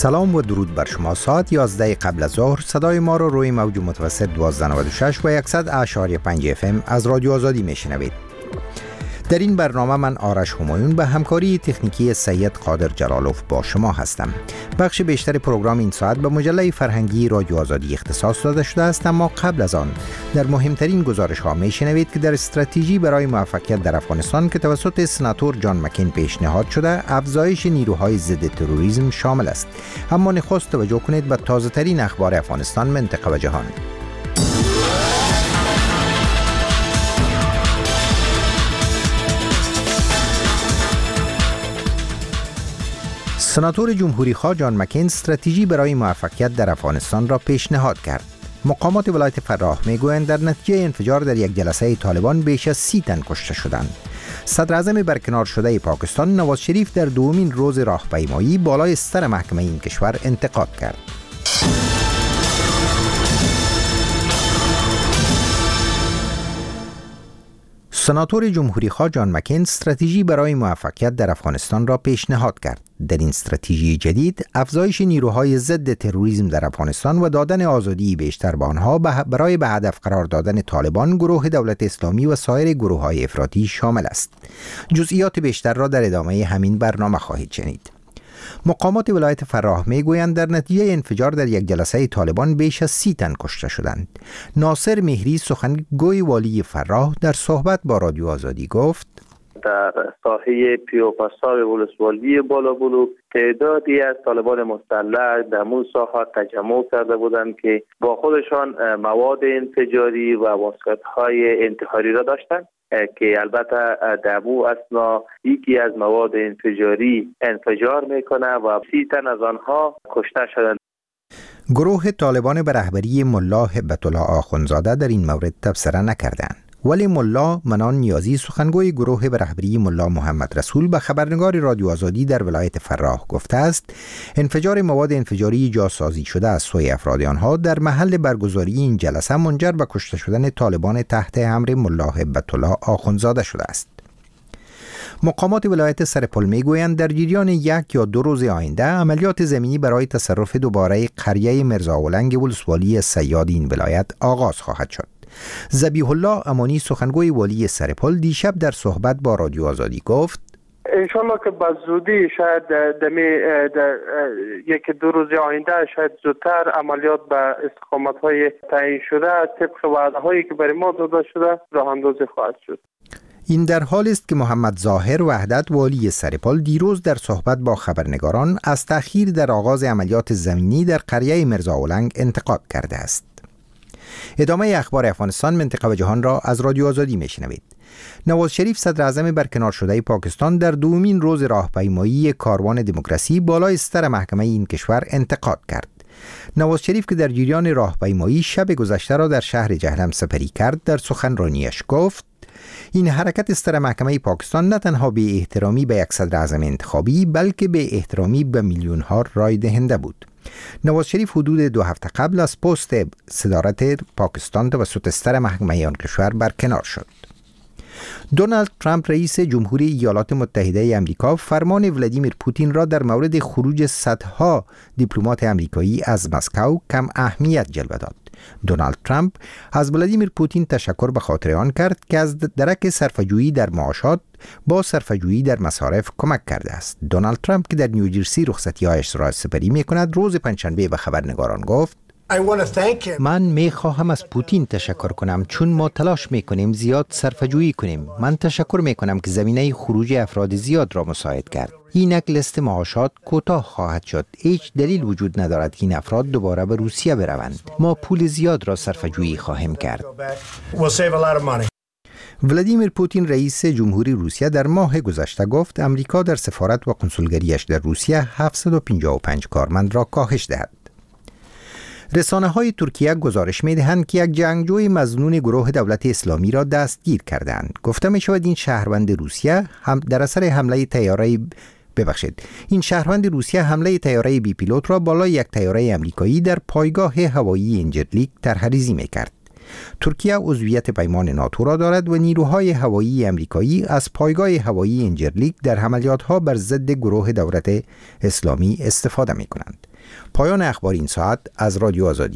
سلام و درود بر شما. ساعت 11 قبل از ظهر صدای ما رو روی موج متوسط 1296 و 100.5 FM از رادیو آزادی میشنوید. در این برنامه من آرش همایون به همکاری تکنیکی سید قادر جلالوف با شما هستم. بخش بیشتر پروگرام این ساعت به مجله فرهنگی رادیو آزادی اختصاص داده شده است، اما قبل از آن در مهمترین گزارش ها میشنوید که در استراتژی برای موفقیت در افغانستان که توسط سناتور جان مکین پیشنهاد شده، افزایش نیروهای ضد تروریسم شامل است. اما نخست توجه کنید به تازه ترین اخبار افغانستان، منطقه و جهان. سناتور جمهوری خواه جان مکین استراتژی برای موفقیت در افغانستان را پیشنهاد کرد. مقامات ولایت فراه میگویند در نتیجه انفجار در یک جلسه طالبان بیش از 30 تن کشته شدند. صدر اعظم برکنار شده پاکستان نواز شریف در دومین روز راهپیمایی بالای سر محکمه این کشور انتقاد کرد. سناتور جمهوری خواه جان مکین استراتژی برای موفقیت در افغانستان را پیشنهاد کرد. در این استراتژی جدید افزایش نیروهای ضد تروریسم در افغانستان و دادن آزادی بیشتر به آنها برای به هدف قرار دادن طالبان، گروه دولت اسلامی و سایر گروه‌های افراطی شامل است. جزئیات بیشتر را در ادامه همین برنامه خواهید شنید. مقامات ولایت فراه میگویند در نتیجه انفجار در یک جلسه طالبان بیش از 30 تن کشته شدند. ناصر مهری سخنگوی والی فراه در صحبت با رادیو آزادی گفت: در ساحه پیوپاسار ولسوالی بالابلوک تعدادی از طالبان مسلح در اون ساحه تجمع کرده بودند که با خودشان مواد انفجاری و واسکت‌های انتحاری را داشتند که البته در اون اثنا یکی از مواد انفجاری انفجار میکنه و 30 تن از آنها کشته شدند. گروه طالبان به رهبری ملا هبت‌الله آخوندزاده در این مورد تبصره نکردند، ولی ملا منان نیازی سخنگوی گروه به رهبری ملا محمد رسول به خبرنگار رادیو آزادی در ولایت فراه گفته است انفجار مواد انفجاری جاسازی شده از سوی افراد آنها در محل برگزاری این جلسه منجر به کشته شدن طالبان تحت امر ملا هبت‌الله آخوندزاده شده است. مقامات ولایت سرپل میگویند در جریان 1 یا 2 روز آینده عملیات زمینی برای تصرف دوباره قریه مرزاولنگ ولسوالی صیاد این ولایت آغاز خواهد شد. ذبیح الله امانی سخنگوی والی سرپل دیشب در صحبت با رادیو آزادی گفت: انشالله که با زودی شاید در 1-2 روز آینده شاید زودتر عملیات به استقامت‌های تعیین شده طبق وعده‌هایی که برای ما داده شده راه اندازی خواهد شد. این در حالی است که محمد ظاهر وحدت والی سرپل دیروز در صحبت با خبرنگاران از تأخیر در آغاز عملیات زمینی در قریه مرزاولنگ انتقاد کرده است. ادامه اخبار افغانستان، منطقه و جهان را از رادیو آزادی میشنوید. نواز شریف صدر اعظم برکنار شده پاکستان در دومین روز راهپیمایی کاروان دموکراسی بالای سر محکمه این کشور انتقاد کرد. نواز شریف که در جریان راهپیمایی شب گذشته را در شهر جهلم سپری کرد، در سخنرانیش گفت: این حرکت سر محکمه پاکستان نه تنها به احترامی به یک صدر اعظم انتخابی بلکه به احترامی به میلیون ها رای دهنده بود. نواز شریف حدود 2 هفته قبل از پست صدارت پاکستان توسط سر محکمه آن کشور برکنار شد. دونالد ترامپ رئیس جمهوری ایالات متحده آمریکا فرمان ولادیمیر پوتین را در مورد خروج صدها دیپلمات آمریکایی از مسکو کم اهمیت جلوه داد. دونالد ترامپ از ولادیمیر پوتین تشکر به خاطر آن کرد که از درک صرفه‌جویی در معاشات با صرفه‌جویی در مصارف کمک کرده است. دونالد ترامپ که در نیوجرسی رخصتی‌هایش را سپری می‌کند، روز پنجشنبه به خبرنگاران گفت: من میخواهم از پوتین تشکر کنم چون ما تلاش میکنیم زیاد صرفه‌جویی کنیم. من تشکر میکنم که زمینه خروج افراد زیاد را مساعد کرد. اینک لیست معاشات کوتاه خواهد شد. هیچ دلیل وجود ندارد که این افراد دوباره به روسیه بروند. ما پول زیاد را صرفه‌جویی خواهیم کرد. ولادیمیر پوتین رئیس جمهوری روسیه در ماه گذشته گفت امریکا در سفارت و کنسولگریش در روسیه 755 کارمند را کاهش دهد. رسانه‌های ترکیه گزارش می‌دهند که یک جنگجوی مظنون گروه دولت اسلامی را دستگیر کردند. گفته می‌شود این شهروند روسیه در اثر حمله حمله تیاره بی پیلوت را بالای یک تیاره آمریکایی در پایگاه هوایی انجرلیک طرح‌ریزی می‌کرد. ترکیه عضویت پیمان ناتو را دارد و نیروهای هوایی آمریکایی از پایگاه هوایی انجرلیک در عملیات‌ها بر ضد گروه دولت اسلامی استفاده می‌کنند. پایان اخبار این ساعت از رادیو آزادی.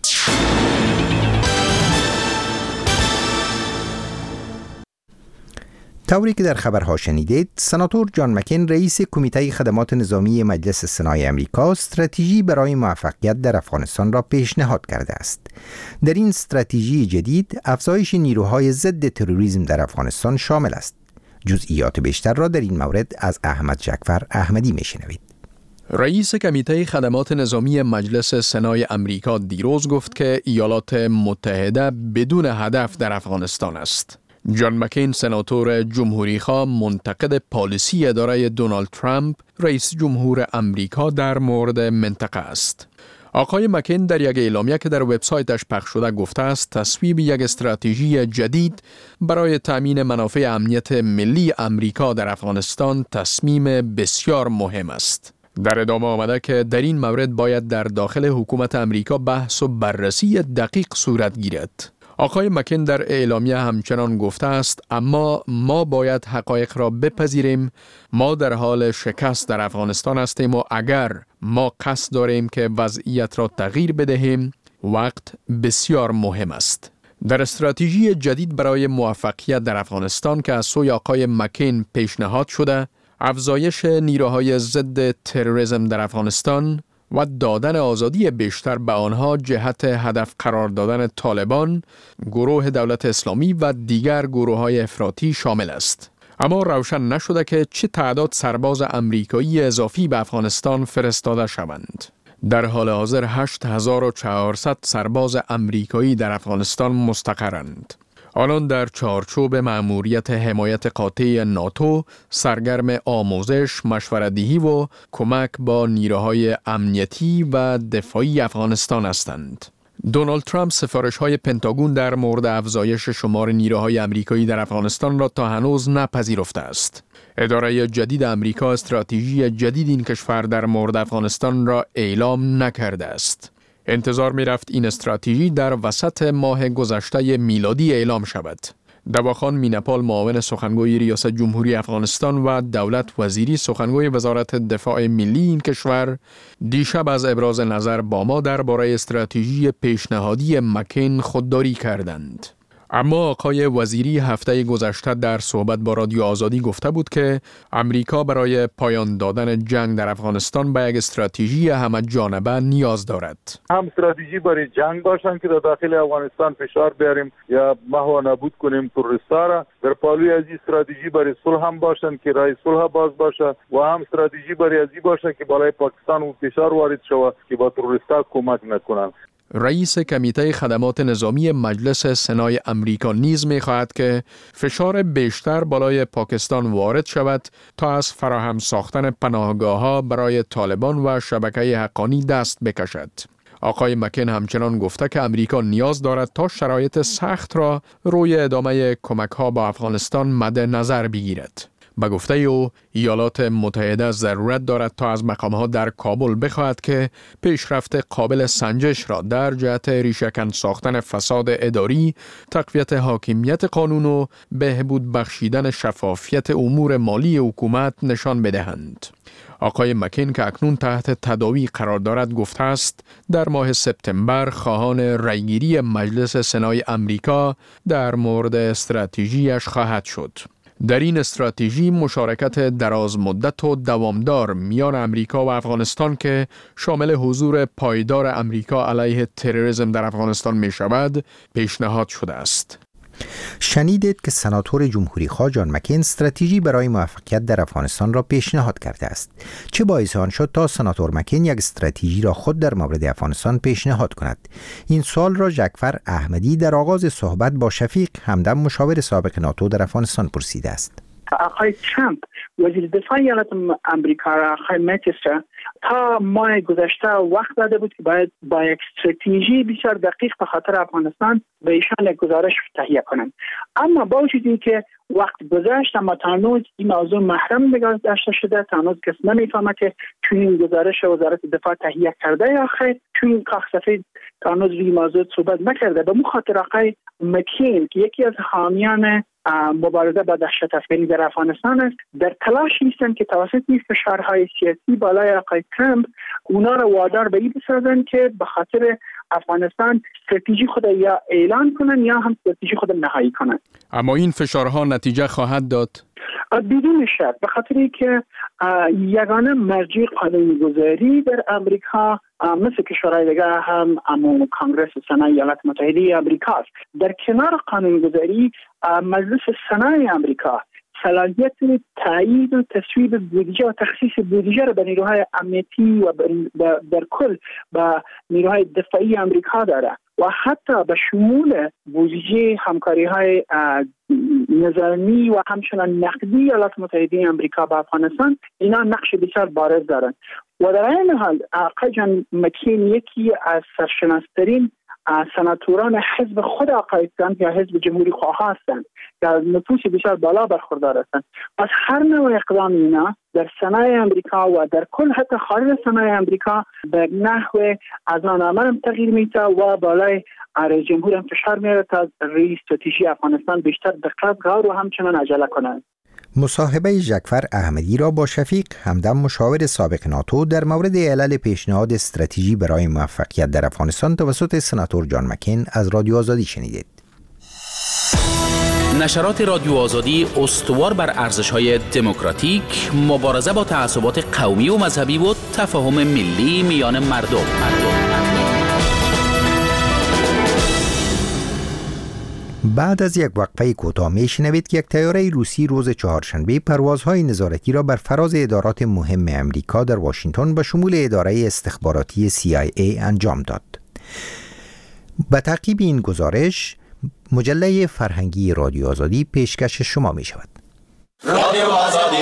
طوری که در خبرها شنیدید، سناتور جان مکین رئیس کمیته خدمات نظامی مجلس سنای آمریکا استراتژی برای موفقیت در افغانستان را پیشنهاد کرده است. در این استراتژی جدید افزایش نیروهای ضد تروریسم در افغانستان شامل است. جزئیات بیشتر را در این مورد از احمد جعفر احمدی میشنوید. رئیس کمیته خدمات نظامی مجلس سنای آمریکا دیروز گفت که ایالات متحده بدون هدف در افغانستان است. جان مکین سناتور جمهوری‌خواه منتقد پالیسی اداره دونالد ترامپ رئیس جمهور آمریکا در مورد منطقه است. آقای مکین در یک اعلامیه که در وبسایتش پخش شده گفته است تصویب یک استراتژی جدید برای تامین منافع امنیت ملی آمریکا در افغانستان تصمیم بسیار مهم است. در ادامه آمده که در این مورد باید در داخل حکومت آمریکا بحث و بررسی دقیق صورت گیرد. آقای مکین در اعلامیه همچنان گفته است اما ما باید حقایق را بپذیریم. ما در حال شکست در افغانستان هستیم و اگر ما قصد داریم که وضعیت را تغییر بدهیم وقت بسیار مهم است. در استراتژی جدید برای موفقیت در افغانستان که از سوی آقای مکین پیشنهاد شده، افزایش نیروهای ضد تروریسم در افغانستان و دادن آزادی بیشتر به آنها جهت هدف قرار دادن طالبان، گروه دولت اسلامی و دیگر گروه‌های افراطی شامل است. اما روشن نشده که چه تعداد سرباز آمریکایی اضافی به افغانستان فرستاده شوند. در حال حاضر 8400 سرباز آمریکایی در افغانستان مستقرند. آنان در چارچوب مأموریت حمایت قاطع ناتو سرگرم آموزش، مشورت‌دهی و کمک با نیروهای امنیتی و دفاعی افغانستان هستند. دونالد ترامپ سفارش‌های پنتاگون در مورد افزایش شمار نیروهای آمریکایی در افغانستان را تا هنوز نپذیرفته است. اداره جدید آمریکا استراتژی جدید این کشور در مورد افغانستان را اعلام نکرده است. انتظار می رفت این استراتژی در وسط ماه گذشته میلادی اعلام شود. دواخان مینپال معاون سخنگوی ریاست جمهوری افغانستان و دولت وزیری سخنگوی وزارت دفاع ملی این کشور دیشب از ابراز نظر با ما درباره استراتژی پیشنهادی مکین خودداری کردند. اما آقای وزیری هفته گذشته در صحبت با رادیو آزادی گفته بود که امریکا برای پایان دادن جنگ در افغانستان به یک استراتژی همه جانبه نیاز دارد. هم استراتژی برای جنگ باشن که در داخل افغانستان فشار بیاریم یا محو نابود کنیم تروریستا را. در پالوی از این استراتژی برای صلح هم باشن که راه صلح باز باشه و هم استراتژی برای ازی باشه که بالای پاکستان و فشار وارد شود که با تروریستا کمک نکنن. رئیس کمیته خدمات نظامی مجلس سنای آمریکا نیز می‌خواهد که فشار بیشتر بالای پاکستان وارد شود تا از فراهم ساختن پناهگاه‌ها برای طالبان و شبکه حقانی دست بکشد. آقای مکین همچنان گفته که امریکا نیاز دارد تا شرایط سخت را روی ادامه کمک‌ها با افغانستان مد نظر بگیرد. به گفته او ایالات متحده ضرورت دارد تا از مقام‌ها در کابل بخواهد که پیشرفت قابل سنجش را در جهت ریشه‌کن ساختن فساد اداری، تقویت حاکمیت قانون و بهبود بخشیدن شفافیت امور مالی حکومت نشان بدهند. آقای مکین که اکنون تحت تداوی قرار دارد گفته است در ماه سپتامبر خواهان رأیگیری مجلس سنای آمریکا در مورد استراتژیش خواهد شد. در این استراتژی مشارکت دراز مدت و دوامدار میان امریکا و افغانستان که شامل حضور پایدار امریکا علیه تروریسم در افغانستان می شود پیشنهاد شده است. شنیدید که سناتور جمهوری‌خواه جان مکین استراتژی برای موفقیت در افغانستان را پیشنهاد کرده است. چه باعث آن شد تا سناتور مکین یک استراتژی را خود در مورد افغانستان پیشنهاد کند؟ این سوال را جعفر احمدی در آغاز صحبت با شفیق همدم مشاور سابق ناتو در افغانستان پرسیده است. آقای ترامپ وزیر دفاع ایالات آمریکا را آقای ماتیس تا ماه گذشته وقت داده بود که باید با یک استراتژی بسیار دقیق به خاطر افغانستان به ایشان یک گزارش تهیه کنند. اما با وجود اینکه وقت گذشت اما تا هنوز این موضوع محرم نگاه داشته شده، تا هنوز کس نمیفهمه که چون این گزارش وزارت دفاع تهیه کرده یا خیر، چون این کاخ سفید تا هنوز روی موضوع صحبت نکرده. به خاطر آقای مکین که یکی از حامیان مبارزه با دهشت افکنی در افغانستان است، در تلاش نیستن که توسط این فشارهای سیاسی بالای آقای ترامپ اونا را وادار به این بسازن که به خاطر افغانستان استراتژی خود یا اعلان کنن یا هم استراتژی خود نهایی کنن. اما این فشارها نتیجه خواهد داد؟ بدون شک، به خاطر که یگانه مرجع قانونگذاری در امریکا مثل کشورهای دیگه هم کانگرس سنا ایالات متحده امریکا است. در کنار قانونگذاری مجلس سنای امریکا صلاحیت تعیین و تصویب بودجه و تخصیص بودجه را به نیروهای امنیتی و در کل به نیروهای دفاعی امریکا داره و حتی به شمول بودجه همکاری‌های نظامی و همچنان نقدی ایالات متحده امریکا با افغانستان اینا نقش بسیار بارز دارند. و در این حال آقای جان مکین یکی از سرشناس‌ترین سناتوران حزب خود آقای ترامپ یا حزب جمهوری خواه هستند که از نفوذ بسیار بالا برخوردار هستند. پس هر نوع اقدام اینا در سنای امریکا و در کل حتی خارج سنای امریکا به نحو از آن عمل تغییر میده و بالای رئیس جمهور هم فشار میاره تا رئیس استراتژی افغانستان بیشتر دقت غور و همچنان عجله کنند. مصاحبه ژکفر احمدی را با شفیق همدم مشاور سابق ناتو در مورد علل پیشنهاد استراتژی برای موفقیت در افغانستان توسط سناتور جان مکین از رادیو آزادی شنیدید. نشرات رادیو آزادی استوار بر ارزش‌های دموکراتیک، مبارزه با تعصبات قومی و مذهبی و تفاهم ملی میان مردم. بعد از یک وقفه کوتاه میشنوید که یک طیاره روسی روز چهارشنبه پروازهای نظارتی را بر فراز ادارات مهم امریکا در واشنگتن به شمول اداره استخباراتی CIA انجام داد. به تعقیب این گزارش مجله فرهنگی رادیو آزادی پیشکش شما می شود. رادیو آزادی.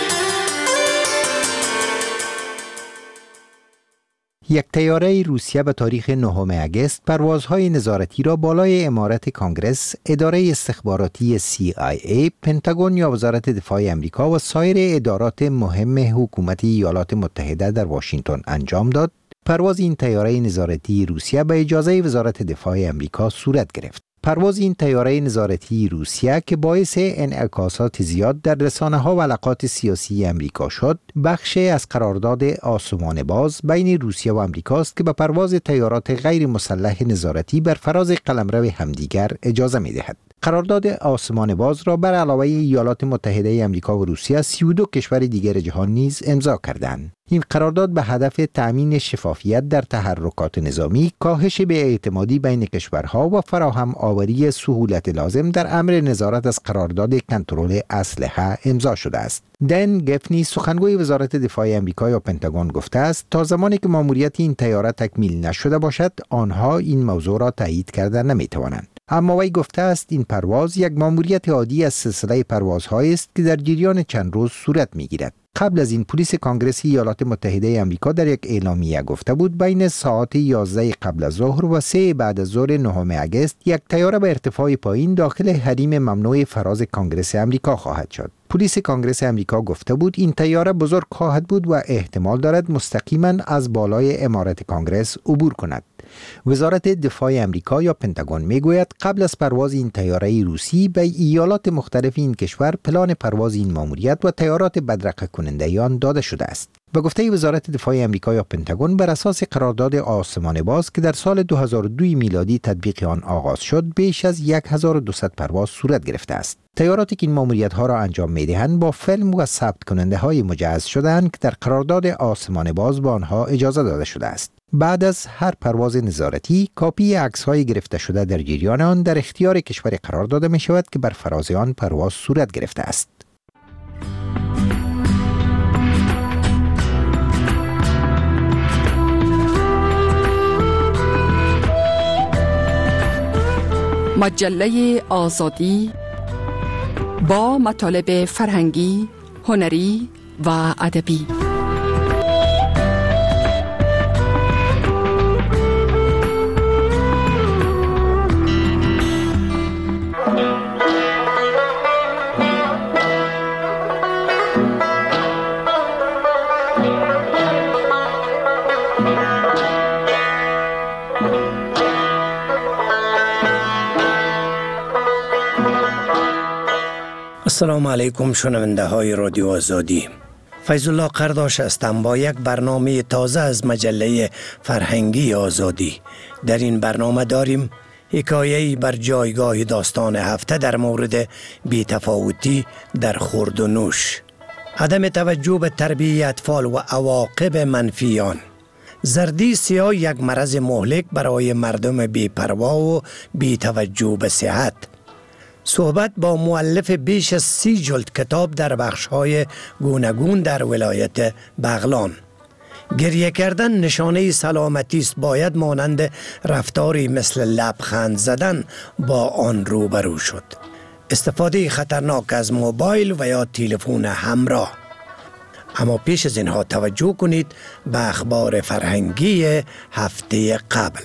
یک طیاره روسیه به تاریخ 9 اگست پروازهای نظارتی را بالای عمارت کانگرس، اداره استخباراتی CIA، پنتاگون یا وزارت دفاع امریکا و سایر ادارات مهم حکومت ایالات متحده در واشنگتن انجام داد. پرواز این طیاره نظارتی روسیه به اجازه وزارت دفاع امریکا صورت گرفت. پرواز این طیاره نظارتی روسیه که باعث انعکاسات زیاد در رسانه‌ها و علاقات سیاسی امریکا شد، بخشی از قرارداد آسمان باز بین روسیه و امریکاست که به پرواز طیارات غیر مسلح نظارتی بر فراز قلمرو همدیگر اجازه می‌دهد. قرارداد آسمان باز را بر علاوه ایالات متحده امریکا و روسیه 32 کشور دیگر جهان نیز امضا کردند. این قرارداد به هدف تأمین شفافیت در تحرکات نظامی، کاهش بی‌اعتمادی بین کشورها و فراهم آوری سهولت لازم در امر نظارت از قرارداد کنترل اسلحه امضا شده است. دن گفنی سخنگوی وزارت دفاع امریکا یا پنتاگون گفته است تا زمانی که ماموریت این طیاره تکمیل نشده باشد آنها این موضوع را تایید کرده نمی‌توانند. اما وی گفته است این پرواز یک ماموریت عادی از سلسله پروازهایی است که در جریان چند روز صورت می‌گیرد. قبل از این پلیس کانگرس ایالات متحده آمریکا در یک اعلامیه گفته بود بین ساعات 11 قبل از ظهر و 3 بعد از ظهر 9 اگست یک طیاره به ارتفاع پایین داخل حریم ممنوع فراز کانگرس آمریکا خواهد شد. پلیس کانگرس آمریکا گفته بود این طیاره بزرگ خواهد بود و احتمال دارد مستقیما از بالای عمارت کانگرس عبور کند. وزارت دفاع آمریکا یا پنتاگون میگوید قبل از پرواز این طیاره روسی به ایالات مختلف این کشور پلان پرواز این ماموریت و طیارات بدرقه کننده آن داده شده است. به گفته وزارت دفاع آمریکا یا پنتاگون بر اساس قرارداد آسمان باز که در سال 2002 میلادی تطبیق آن آغاز شد بیش از 1200 پرواز صورت گرفته است. طیاراتی که این ماموریت‌ها را انجام می‌دهند با فیلم و ثبت کننده‌های مجهز شده‌اند که در قرارداد آسمان باز با آنها اجازه داده شده است. بعد از هر پرواز نظارتی کاپی عکس‌های گرفته شده در جریان آن در اختیار کشور قرار داده می‌شود که بر فراز آن پرواز صورت گرفته است. مجله آزادی با مطالب فرهنگی، هنری و ادبی. السلام علیکم شنونده های رادیو آزادی. فیض الله قرداش هستم با یک برنامه تازه از مجله فرهنگی آزادی. در این برنامه داریم حکایه‌ای بر جایگاه داستان هفته در مورد بی‌تفاوتی در خورد و نوش، عدم توجه به تربیت اطفال و عواقب منفی آن. زردی سیاه یک مرض مهلک برای مردم بی‌پروا و بی‌توجه به صحت. صحبت با مؤلف بیش از 30 جلد کتاب در بخش‌های گوناگون در ولایت بغلان. گریه کردن نشانه سلامتی است، باید مانند رفتاری مثل لبخند زدن با آن روبرو شد. استفاده خطرناک از موبایل و یا تلفن همراه. اما پیش از اینها توجه کنید به اخبار فرهنگی هفته قبل.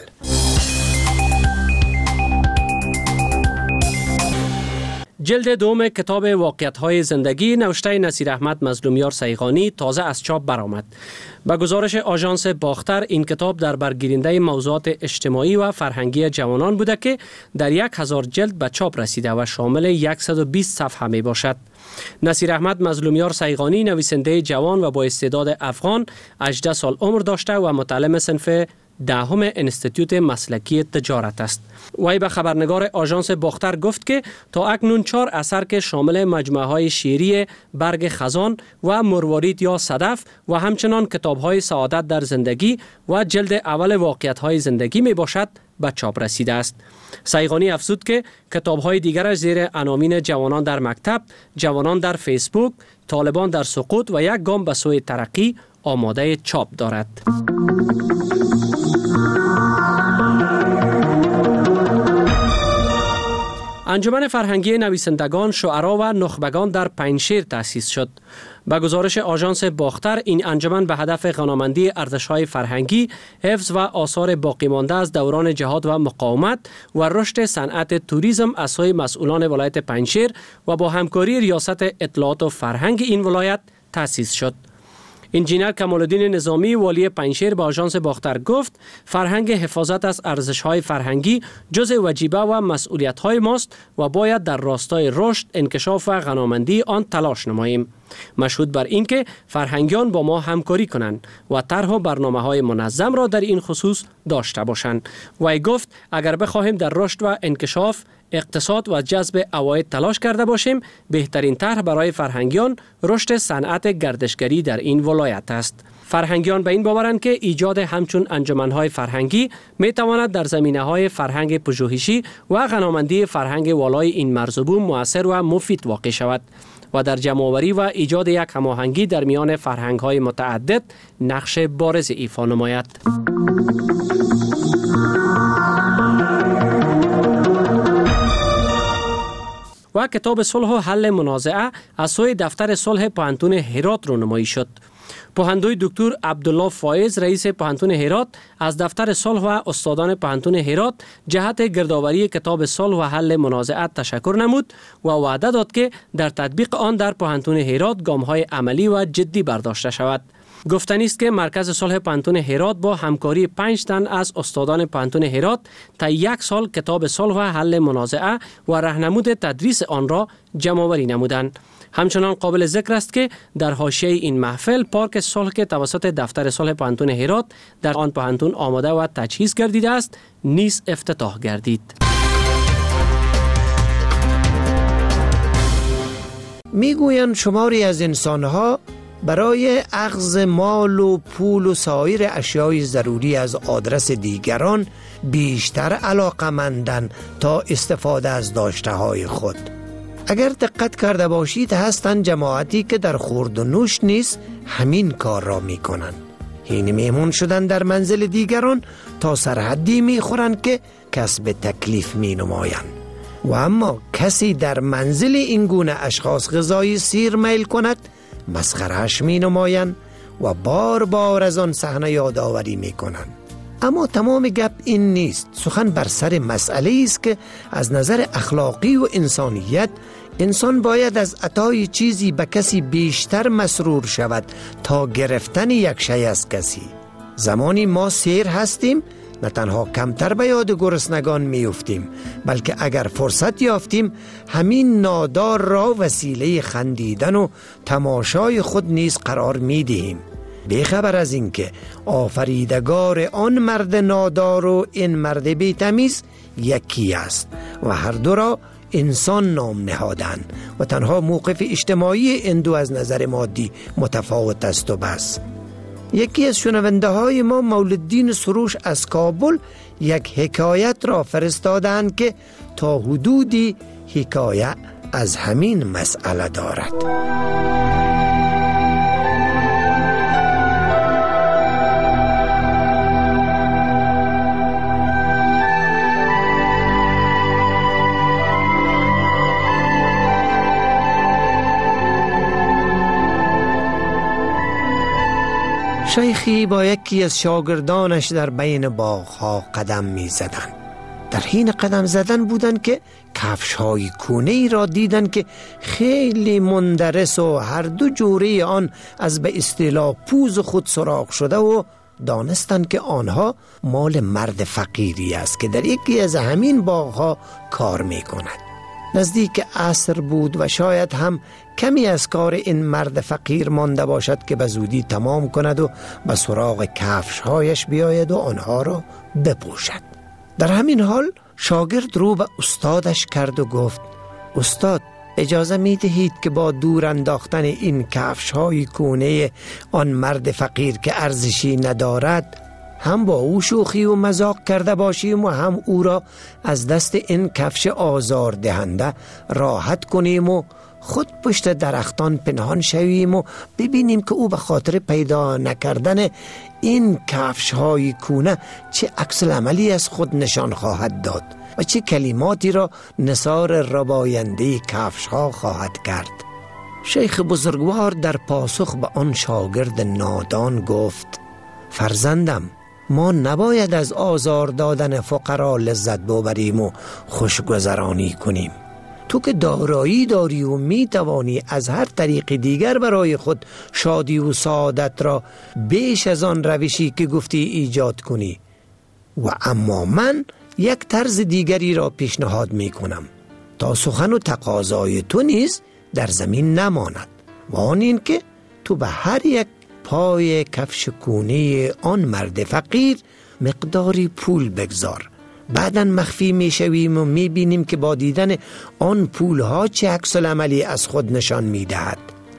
جلد دوم کتاب واقعیت‌های زندگی نوشته نصیر احمد مظلومیار سیغانی تازه از چاپ برآمد. با گزارش آژانس باختر این کتاب در برگیرنده موضوعات اجتماعی و فرهنگی جوانان بوده که در 1000 جلد به چاپ رسیده و شامل 120 صفحه می باشد. نصیر احمد مظلومیار سیغانی نویسنده جوان و با استعداد افغان 18 سال عمر داشته و متعلم صنف 10 انستیتوت مسلکی تجارت است. وی به خبرنگار آژانس باختر گفت که تا اکنون 4 اثر که شامل مجموعه های شعری برگ خزان و مروارید یا صدف و همچنان کتاب های سعادت در زندگی و جلد اول واقعیت های زندگی می باشد به چاپ رسیده است. سیغانی افزود که کتاب های دیگرش زیر عناوین جوانان در مکتب، جوانان در فیسبوک، طالبان در سقوط و یک گام به سوی ترقی آماده چاپ دارد. انجمن فرهنگی نویسندگان، شعرا و نخبگان در پنجشیر تأسیس شد. با گزارش آژانس باختر این انجمن به هدف غنامندی ارزش‌های فرهنگی، حفظ و آثار باقی مانده از دوران جهاد و مقاومت و رشد صنعت توریسم از سوی مسئولان ولایت پنجشیر و با همکاری ریاست اطلاعات و فرهنگ این ولایت تأسیس شد. انجینر کمال‌الدین نظامی والی پنجشیر به آژانس باختر گفت فرهنگ حفاظت از ارزش‌های فرهنگی جزء وجیبه و مسئولیت‌های ماست و باید در راستای رشد، انکشاف و غنامندی آن تلاش نماییم. مشهود بر این که فرهنگیان با ما همکاری کنند و طرح و برنامه‌های منظم را در این خصوص داشته باشند. وی گفت اگر بخواهیم در رشد و انکشاف اقتصاد و جذب عواید تلاش کرده باشیم، بهترین طرح برای فرهنگیان رشد صنعت گردشگری در این ولایت است. فرهنگیان به این باورند که ایجاد همچون انجمن‌های فرهنگی می‌تواند در زمینه‌های فرهنگ پژوهشی و غنامندی فرهنگ والای این مرزبون مؤثر و مفید واقع شود و در جمع‌آوری و ایجاد یک هماهنگی در میان فرهنگ‌های متعدد نقش بارز ایفا نماید. و کتاب صلح و حل منازعه از سوی دفتر صلح پوهنتون هرات رونمایی شد. پوهندوی دکتر عبدالله فایز رئیس پوهنتون هرات از دفتر صلح و استادان پوهنتون هرات جهت گردآوری کتاب صلح و حل منازعه تشکر نمود و وعده داد که در تطبیق آن در پوهنتون هرات گام‌های عملی و جدی برداشته شود. گفتنی است که مرکز صلح پوهنتون هرات با همکاری 5 تن از استادان پوهنتون هرات تا 1 سال کتاب صلح و حل منازعه و راهنمود تدریس آن را جمع‌آوری نمودند. همچنان قابل ذکر است که در حاشیه این محفل پارک صلح که توسط دفتر صلح پوهنتون هرات در آن پوهنتون آماده و تجهیز گردیده است نیز افتتاح گردید. میگویند شماری از انسانها برای اخذ مال و پول و سایر اشیای ضروری از آدرس دیگران بیشتر علاقه‌مندند تا استفاده از داشته‌های خود. اگر دقت کرده باشید هستند جماعتی که در خورد و نوش نیز همین کار را می کنند. این میمون شدن در منزل دیگران تا سرحدی می خورند که کسب تکلیف می نمایند. و اما کسی در منزل این گونه اشخاص غذای سیر میل کند مسخره‌اش می نمایند و بار بار از آن صحنه یادآوری می کنند. اما تمام گپ این نیست. سخن بر سر مسئله است که از نظر اخلاقی و انسانیت انسان باید از عطای چیزی به کسی بیشتر مسرور شود تا گرفتن یک شی از کسی. زمانی ما سیر هستیم نه تنها کمتر به یاد گرسنگان می افتیم، بلکه اگر فرصت یافتیم همین نادار را وسیله خندیدن و تماشای خود نیز قرار می دهیم، بیخبر از اینکه آفریدگار آن مرد نادار و این مرد بی‌تمیز یکی است و هر دو را انسان نام نهادند و تنها موقف اجتماعی این دو از نظر مادی متفاوت است و بس. یکی از شنونده های ما مولدین سروش از کابل یک حکایت را فرستادند که تا حدودی حکایت از همین مسئله دارد. شیخی با یکی از شاگردانش در بین باغ‌ها قدم می زدن. در حین قدم زدن بودند که کفش‌های کونه‌ای را دیدند که خیلی مندرس و هر دو جوره آن از به اصطلاح پوز خود سراغ شده و دانستند که آنها مال مرد فقیری است که در یکی از همین باغ‌ها کار می کند. نزدیک عصر بود و شاید هم کمی از کار این مرد فقیر مانده باشد که به زودی تمام کند و به سراغ کفش‌هایش بیاید و آنها را بپوشد. در همین حال شاگرد رو به استادش کرد و گفت: استاد، اجازه می دهید که با دور انداختن این کفش‌های کونه آن مرد فقیر که ارزشی ندارد هم با او شوخی و مذاق کرده باشیم و هم او را از دست این کفش آزار دهنده راحت کنیم و خود پشت درختان پنهان شویم و ببینیم که او به خاطر پیدا نکردن این کفش های کونه چه عکس العملی از خود نشان خواهد داد و چه کلماتی را نثار رباینده کفش ها خواهد کرد. شیخ بزرگوار در پاسخ به آن شاگرد نادان گفت: فرزندم، ما نباید از آزار دادن فقرا لذت ببریم و خوشگذرانی کنیم. تو که دارایی داری و می توانی از هر طریق دیگر برای خود شادی و سعادت را بیش از آن روشی که گفتی ایجاد کنی. و اما من یک طرز دیگری را پیشنهاد می کنم تا سخن و تقاضای تو نیز در زمین نماند و آن این که تو به هر یک پای کفش کونه آن مرد فقیر مقداری پول بگذار. بعداً مخفی می شویم و می بینیم که با دیدن آن پولها چه عکس العملی از خود نشان می دهد.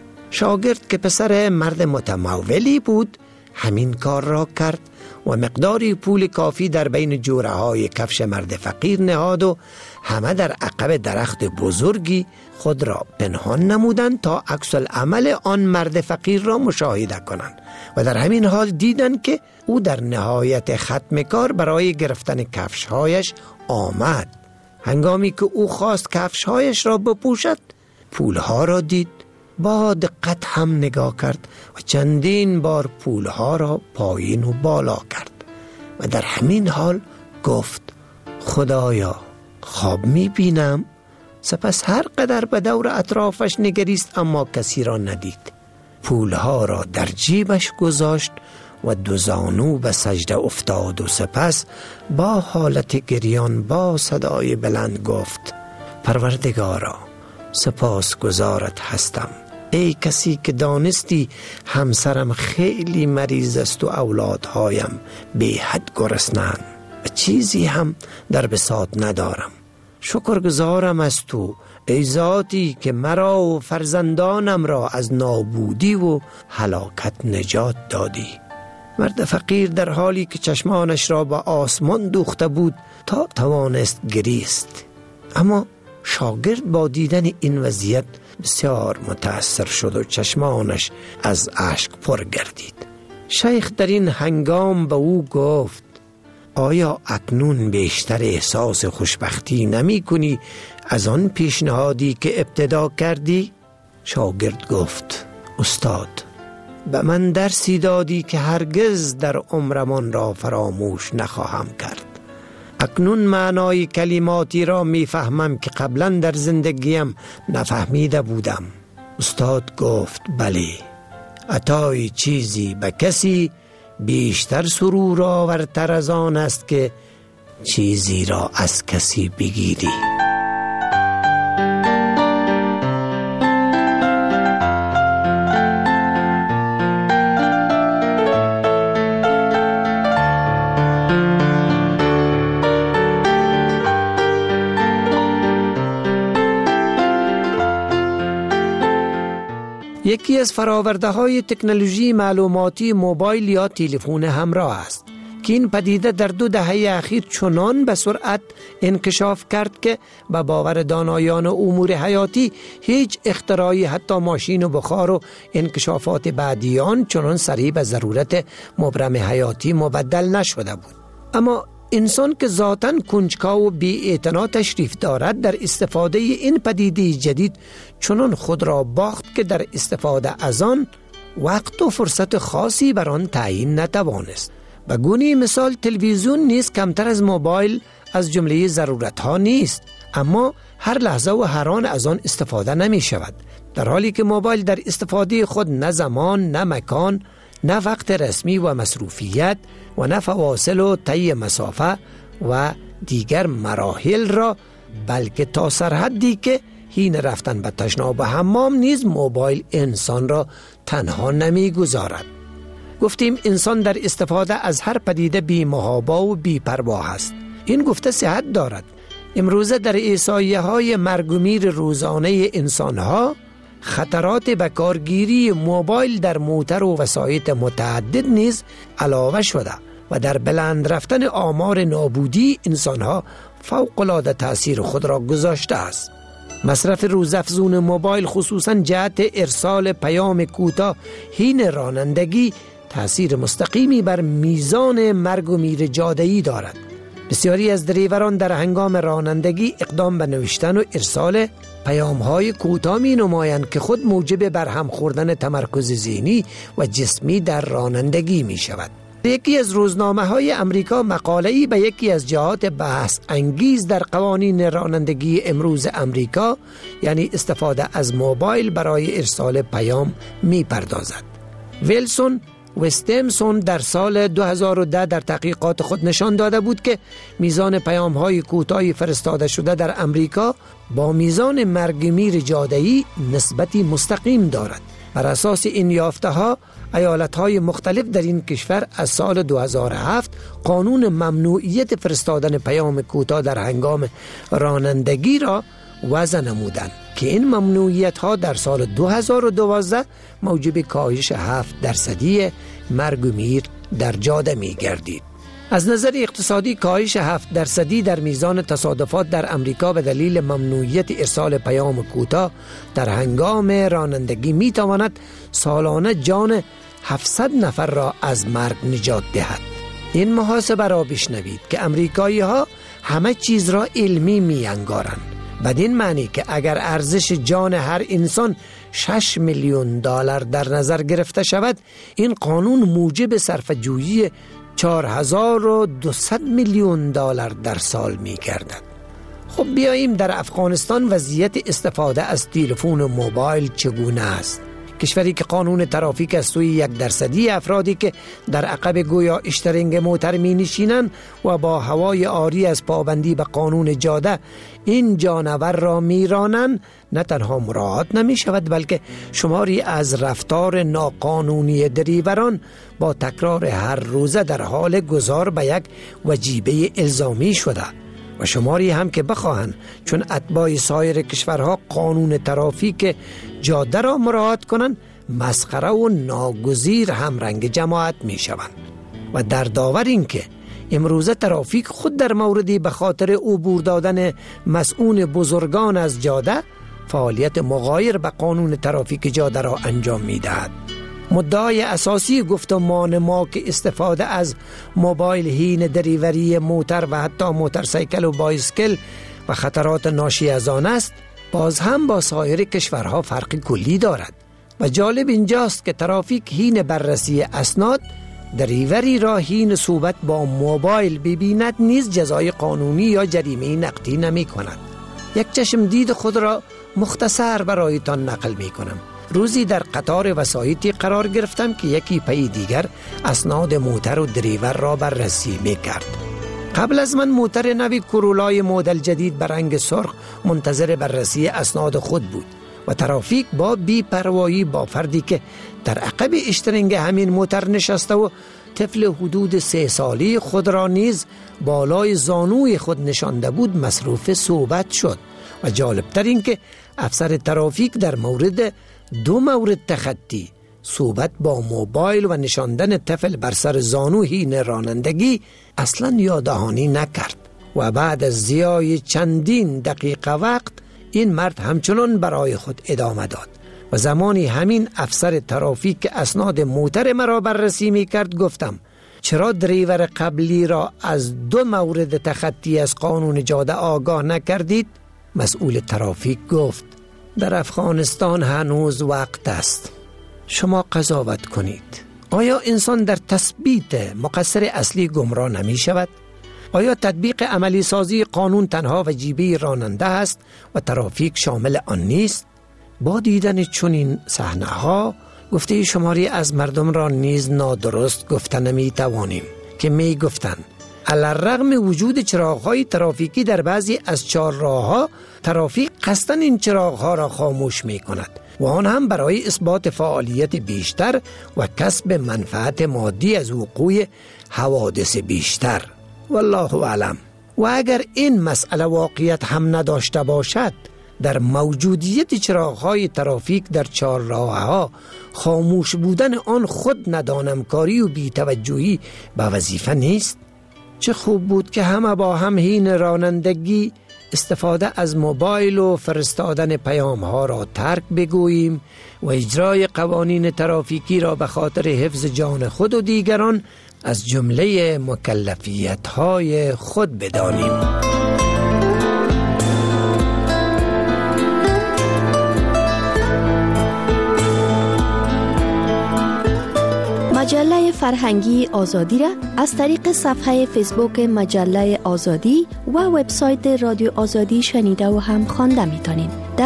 شاگرد که پسر مرد متمولی بود همین کار را کرد و مقداری پول کافی در بین جوره های کفش مرد فقیر نهاد و همه در عقب درخت بزرگی خود را پنهان نمودند تا عکس العمل آن مرد فقیر را مشاهده کنند و در همین حال دیدند که او در نهایت ختم کار برای گرفتن کفشهایش آمد. هنگامی که او خواست کفشهایش را بپوشد پولها را دید، با دقت هم نگاه کرد و چندین بار پولها را پایین و بالا کرد و در همین حال گفت: خدایا، خواب می بینم؟ سپس هر قدر به دور اطرافش نگریست اما کسی را ندید. پولها را در جیبش گذاشت و دو زانو به سجده افتاد و سپس با حالت گریان با صدای بلند گفت: پروردگارا، سپاس گزارت هستم. ای کسی که دانستی همسرم خیلی مریض است و اولادهایم بی حد گرسنه‌اند و چیزی هم در بساط ندارم. شکرگزارم از تو ای ذاتی که مرا و فرزندانم را از نابودی و هلاکت نجات دادی. مرد فقیر در حالی که چشمانش را به آسمان دوخته بود تا توانست گریست، اما شاگرد با دیدن این وضعیت بسیار متأثر شد و چشمانش از اشک پر گردید. شیخ در این هنگام به او گفت: آیا اکنون بیشتر احساس خوشبختی نمی کنی از آن پیشنهادی که ابتدا کردی؟ شاگرد گفت: استاد، به من درسی دادی که هرگز در عمرمان را فراموش نخواهم کرد. اکنون معنای کلماتی را می فهمم که قبلا در زندگیم نفهمیده بودم. استاد گفت: بله، عطای چیزی به کسی بیشتر سرور آورتر از آن است که چیزی را از کسی بگیری. یکی از فراورده‌های تکنولوژی معلوماتی موبایل یا تلفن همراه است که این پدیده در 2 دهه اخیر چنان به سرعت انکشاف کرد که به باور دانایان امور حیاتی هیچ اختراعی، حتی ماشین و بخار و انکشافات بعدی آن، چنان سریع به ضرورت مبرم حیاتی مبدل نشده بود. اما انسان که ذاتاً کنجکاو و بی‌اعتنا تشریف دارد، در استفاده این پدیده جدید چنان خود را باخت که در استفاده از آن وقت و فرصت خاصی بر آن تعیین نتوانست. به گونه مثال تلویزیون نیز کمتر از موبایل از جمله ضرورت ها نیست، اما هر لحظه و هر آن از آن استفاده نمی شود، در حالی که موبایل در استفاده خود نه زمان، نه مکان، نه وقت رسمی و مصروفیت و نه فواصل و طی مسافه و دیگر مراحل را، بلکه تا سرحدی که حین رفتن به تشناب و حمام نیز موبایل انسان را تنها نمی گذارد. گفتیم انسان در استفاده از هر پدیده بی محابا و بی پروا است. این گفته صحت دارد. امروزه در احصایه های مرگ و میر روزانه انسان ها، خطرات به کارگیری موبایل در موتر و وسایط متعدد نیز علاوه شده و در بلند رفتن آمار نابودی انسانها فوق‌العاده تأثیر خود را گذاشته است. مصرف روزافزون موبایل، خصوصاً جهت ارسال پیام کوتاه حین رانندگی، تأثیر مستقیمی بر میزان مرگ و میر جاده‌ای دارد. بسیاری از دریوران در هنگام رانندگی اقدام به نوشتن و ارسال پیام‌های کوتاه می‌نمایند که خود موجب برهم خوردن تمرکز ذهنی و جسمی در رانندگی می‌شود. یکی از روزنامه‌های امریکا مقاله‌ای به یکی از جهات بحث انگیز در قوانین رانندگی امروز امریکا، یعنی استفاده از موبایل برای ارسال پیام، می‌پردازد. ویلسون و استیمسون در سال 2010 در تحقیقات خود نشان داده بود که میزان پیام‌های کوتاه فرستاده شده در امریکا با میزان مرگ میر جاده‌ای نسبتی مستقیم دارد. بر اساس این یافته‌ها، ایالت‌های مختلف در این کشور از سال 2007 قانون ممنوعیت فرستادن پیام کوتاه در هنگام رانندگی را وضع نمودند که این ممنوعیت‌ها در سال 2012 موجب کاهش 7% مرگ و میر در جاده می‌گردید. از نظر اقتصادی، کاهش 7% در میزان تصادفات در امریکا به دلیل ممنوعیت ارسال پیام کوتاه در هنگام رانندگی می‌تواند سالانه جان 700 نفر را از مرگ نجات دهد. این محاسبه را بشنوید که امریکایی‌ها همه چیز را علمی می‌انگارند، بدین معنی که اگر ارزش جان هر انسان 6 میلیون دلار در نظر گرفته شود، این قانون موجب صرفه‌جویی 4200 میلیون دلار در سال می گردد. خب بیاییم در افغانستان وضعیت استفاده از تلفن و موبایل چگونه است. کشوری که قانون ترافیک از سوی 1% افرادی که در عقب گویا اشترینگ موتر می نشینند و با هوای عاری از پابندی به قانون جاده این جانور را می رانند، نه تنها مراعات نمی شود بلکه شماری از رفتار ناقانونی دریوران با تکرار هر روزه در حال گذار به یک وجیبه الزامی شده و شماری هم که بخواهند چون اتباع سایر کشورها قانون ترافیک جاده را مراعات کنند، مسخره و ناگزیر هم رنگ جماعت می شوند. و در داور این که امروزه ترافیک خود در موردی به خاطر عبور دادن مسئول بزرگان از جاده فعالیت مغایر به قانون ترافیک جاده را انجام می دهد. مدعای اساسی گفتمان ما که استفاده از موبایل حین دریوری موتر و حتی موتورسیکل و بایسکل و خطرات ناشی از آن است، باز هم با سایر کشورها فرق کلی دارد. و جالب اینجاست که ترافیک حین بررسی اسناد دریوری را حین صحبت با موبایل ببیند نیز جزای قانونی یا جریمه نقدی نمی کند. یک چشم دید خود را مختصر برایتان نقل می کنم. روزی در قطار وسایطی قرار گرفتم که یکی پی دیگر اسناد موتر و دریور را بررسی می کرد. قبل از من موتر نوی کرولای مدل جدید به رنگ سرخ منتظر بررسی اسناد خود بود و ترافیک با بی‌پروایی با فردی که در عقب اشترنگ همین موتر نشسته و طفل حدود 3 سالی خود را نیز بالای زانوی خود نشانده بود مصروف صحبت شد. و جالبتر این که افسر ترافیک در مورد 2 مورد تخطی، صحبت با موبایل و نشاندن طفل بر سر زانو حین رانندگی، اصلا یاددهانی نکرد. و بعد از ضیاع چندین دقیقه وقت این مرد همچنان برای خود ادامه داد. و زمانی همین افسر ترافیک که اسناد موتر مرا بررسی می کرد گفتم چرا دریور قبلی را از 2 مورد تخطی از قانون جاده آگاه نکردید؟ مسئول ترافیک گفت در افغانستان هنوز وقت است، شما قضاوت کنید. آیا انسان در تثبیت مقصر اصلی گمراه نمی شود؟ آیا تطبیق عملی سازی قانون تنها وجیبه راننده است و ترافیک شامل آن نیست؟ با دیدن چنین صحنه‌ها گفته شماری از مردم را نیز نادرست گفته نمی توانیم که می گفتند علی‌الرغم وجود چراغ‌های ترافیکی در بعضی از چهارراه‌ها، ترافیک قصداً این چراغ‌ها را خاموش می کند و آن هم برای اثبات فعالیت بیشتر و کسب منفعت مادی از وقوع حوادث بیشتر. والله اعلم. و اگر این مسئله واقعیت هم نداشته باشد، در موجودیت چراغ‌های ترافیک در چهارراه‌ها خاموش بودن آن خود ندانمکاری و بی‌توجهی به وظیفه نیست؟ چه خوب بود که همه با هم حین رانندگی استفاده از موبایل و فرستادن پیام‌ها را ترک بگوییم و اجرای قوانین ترافیکی را به خاطر حفظ جان خود و دیگران از جمله مکلفیت‌های خود بدانیم. مجله فرهنگی آزادی را از طریق صفحه فیسبوک مجله آزادی و وبسایت رادیو آزادی شنیده و هم خوانده می‌تونید.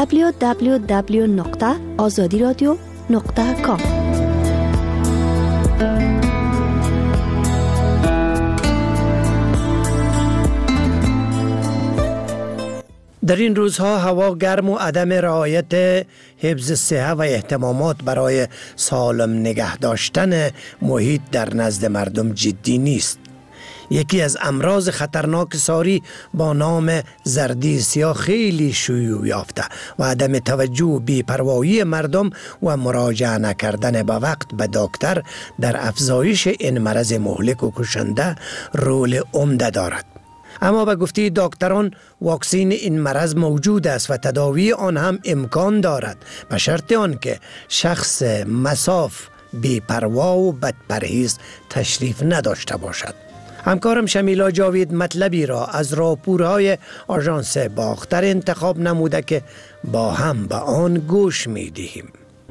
www.azadiradio.com. در این روزها هوا گرم و عدم رعایت حفظ صحه و اهتمامات برای سالم نگه داشتن محیط در نزد مردم جدی نیست. یکی از امراض خطرناک ساری با نام زردی سیاه خیلی شیوع یافته و عدم توجه و بی‌پروایی مردم و مراجعه نکردن به وقت به دکتر در افزایش این مرض مهلک و کشنده رول عمده دارد. اما به گفته دکتران واکسین این مرض موجود است و تداوی آن هم امکان دارد، به شرط آن که شخص مصاف بی‌پروا و بدپرهیز تشریف نداشته باشد. همکارم شمیلا جاوید مطلبی را از راپورهای آژانس باختر انتخاب نموده که با هم به آن گوش می دهیم.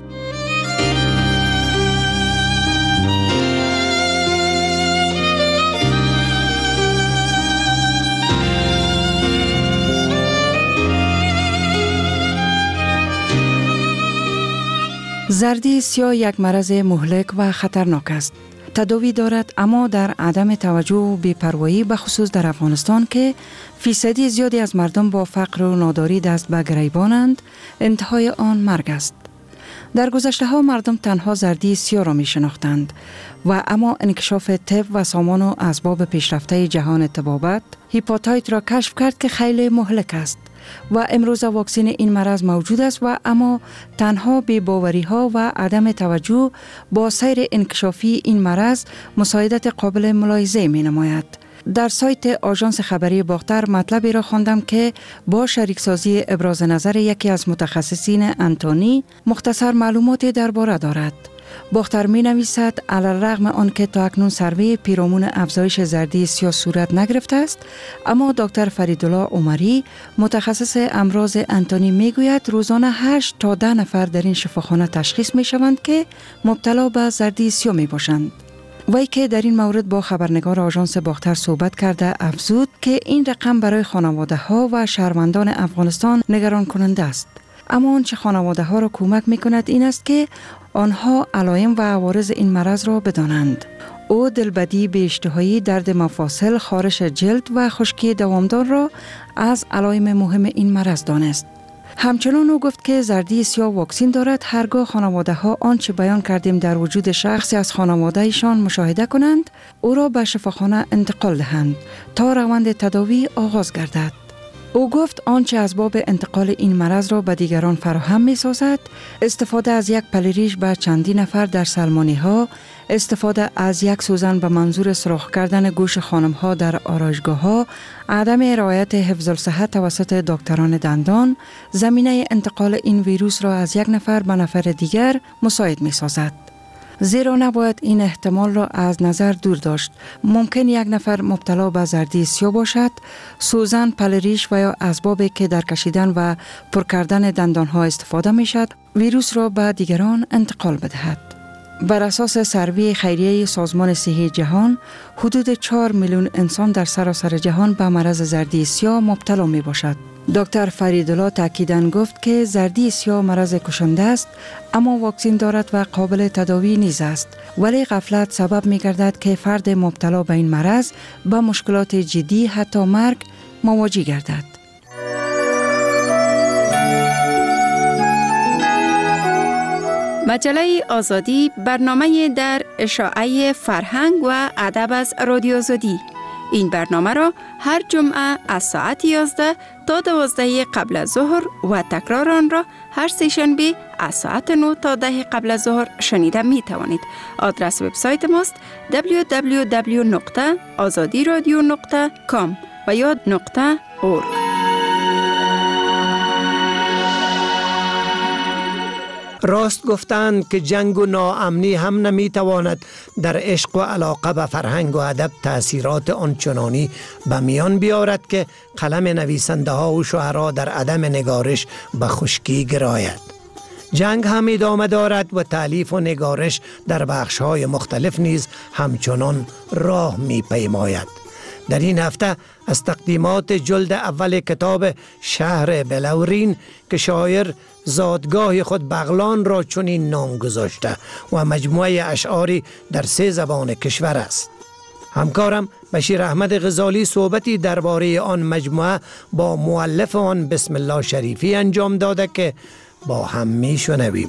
زردی سیاه یک مرض مهلک و خطرناک است. تداوی دارد، اما در عدم توجه و بی‌پروایی به خصوص در افغانستان که فیصدی زیادی از مردم با فقر و ناداری دست به گریبانند، انتهای آن مرگ است. در گذشته ها مردم تنها زردی سیاه را می شناختند و اما انکشاف طب و سامان و اسباب پیشرفته جهان طبابت هپاتیت را کشف کرد که خیلی مهلک است و امروز واکسن این مرض موجود است و اما تنها بی‌باوری ها و عدم توجه با سیر انکشافی این مرض مساعدت قابل ملاحظه می نماید. در سایت آژانس خبری باختر مطلبی را خواندم که با شریکسازی ابراز نظر یکی از متخصصین انتونی مختصر معلوماتی درباره دارد. باختر می نویسد علیرغم آنکه تا اکنون سروی پیرامون افزایش زردی سیاه صورت نگرفته است، اما دکتر فریدالله عمری متخصص امراض انتانی می گوید روزانه 8 تا 10 نفر در این شفاخانه تشخیص می شوند که مبتلا به زردی سیاه می باشند. وی که در این مورد با خبرنگار آژانس باختر صحبت کرده افزود که این رقم برای خانواده ها و شهروندان افغانستان نگران کننده است. اما آنچه خانواده ها را کمک می کند این است که آنها علائم و عوارض این مرض را بدانند. او دلبدی، به اشتهایی، درد مفاصل، خارش جلد و خشکی دوامدار را از علائم مهم این مرض دانست. همچنان او گفت که زردی سیاه واکسین دارد. هرگاه خانواده ها آنچه بیان کردیم در وجود شخصی از خانواده ایشان مشاهده کنند، او را به شفاخانه انتقال دهند تا روند تداوی آغاز گردد. او گفت آنچه اسباب انتقال این مرض را به دیگران فراهم می سازد، استفاده از یک پلریش به چندین نفر در سلمانی ها، استفاده از یک سوزن به منظور سوراخ کردن گوش خانم ها در آرایشگاه ها، عدم رعایت حفظ الصحت توسط دکتران دندان، زمینه انتقال این ویروس را از یک نفر به نفر دیگر مساعد می سازد. زیرا نباید این احتمال را از نظر دور داشت. ممکن یک نفر مبتلا به زردی سیاه باشد، سوزن، پلریش و یا اسبابی که در کشیدن و پر کردن دندان ها استفاده می شد، ویروس را به دیگران انتقال بدهد. بر اساس سروی خیریه سازمان صحی جهان، حدود 4 میلیون انسان در سراسر جهان به مرض زردی سیاه مبتلا می باشد. دکتر فریدالله تاکیداً گفت که زردی سیاه مرض کشنده است، اما واکسین دارد و قابل تداوی نیز است، ولی غفلت سبب می گردد که فرد مبتلا به این مرض با مشکلات جدی حتی مرگ مواجه گردد. مجله آزادی برنامه در اشاعه فرهنگ و ادب از رادیو آزادی. این برنامه را هر جمعه از ساعت 11 تا 12 قبل از ظهر و تکرار آن را هر سه شنبه از ساعت 9 تا 10 قبل از ظهر شنیده می توانید. آدرس وبسایت ماست www.azadiradio.com و یا .org. راست گفتند که جنگ و ناامنی هم نمیتواند در عشق و علاقه به فرهنگ و ادب تأثیرات آنچنانی به میان بیارد که قلم نویسنده ها و شاعرها در عدم نگارش به خشکی گراید. جنگ هم ادامه دارد و تالیف و نگارش در بخش های مختلف نیز همچنان راه می پیماید. در این هفته از تقدیمات جلد اول کتاب شهر بلورین که شاعر زادگاه خود بغلان را چنین نام گذاشته و مجموعه اشعاری در 3 زبان کشور است. همکارم بشیر احمد غزالی صحبتی درباره آن مجموعه با مؤلف آن بسم الله شریفی انجام داده که با هم می شنویم.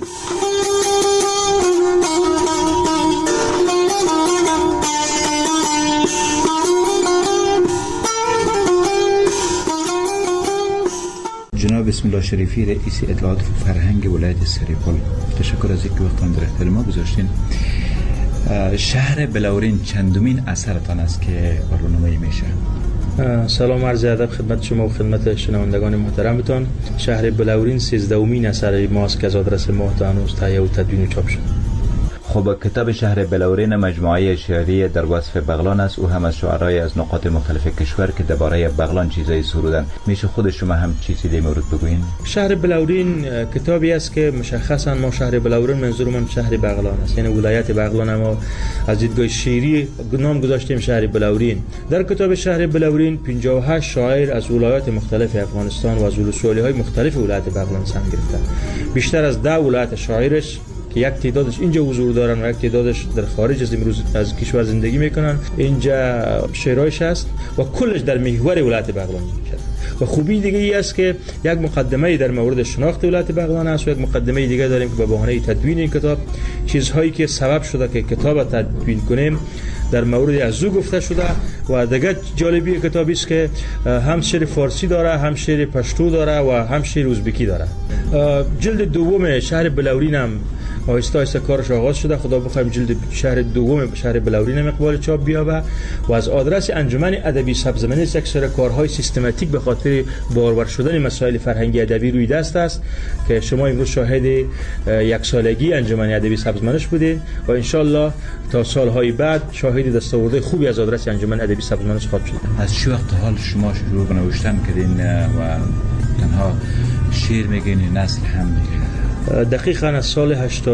جناب بسم الله شریفی رئیس اطلاعات فرهنگ ولایت سرپل، تشکر از اینکه وقتتان در اختیار ما گذاشتین. شهر بلورین چندمین اثرتان است که برنامه‌ای میشه؟ سلام عرض ادب خدمت شما و خدمت شنوندگان محترمتان. شهر بلورین 13مین اثر ماست که از آدرس ما تا هنوز تهیه و تدوین و چاپ شد. خب کتاب شهر بلورین مجموعه شعری در وصف بغلان است. او هم از شعرای از نقاط مختلف کشور که درباره بغلان چیزایی سرودن. میشه خود شما هم چیزی در مورد بگوین؟ شهر بلورین کتابی است که مشخصا ما شهر بلورین منظور من شهر بغلان است، یعنی ولایت بغلان، ما از دیدگاه شعری نام گذاشتیم شهر بلورین. در کتاب شهر بلورین 58 شاعر از ولایات مختلف افغانستان و از ولسوالی‌های مختلف ولایت بغلان سهم گرفتند. بیشتر از 10 ولایت شاعرش که یک تعدادش اینجا حضور دارن و یک تعدادش در خارج از امروز از کشور زندگی میکنن، اینجا شعرهایش است و کلش در محور ولایت بغلان میشه. و خوبی دیگه ای است که یک مقدمه در مورد شناخت ولایت بغلان است و یک مقدمه دیگه داریم که به بهانه تدوین این کتاب چیزهایی که سبب شده که کتاب تدوین کنیم در مورد از او گفته شده. و دیگه جالبی کتابی است که هم شعر فارسی داره، هم شعر پشتو داره و هم شعر ازبکی داره. جلد دوم شهر بلورین هم آهسته آهسته کارش آغاز شده. خدا بخوایم جلد شهر دوم شهر بلورین هم اقبال چاپ بیابه و از آدرس انجمن ادبی سبزمندی است یک سری کارهای سیستماتیک به خاطر بارور شدن مسائل فرهنگی ادبی روی دست است که شما امروز شاهد یک سالگی انجمن ادبی سبزمندش بودید و ان شاء الله تا سالهای بعد شاهد دستاوردهای خوبی از آدرس انجمن ادبی سبزمندش خواهد شد. از چه وقت حال شما شروع به نوشتن کردین و تنها شعر میگین نثر هم میگین؟ دقیقاً از سال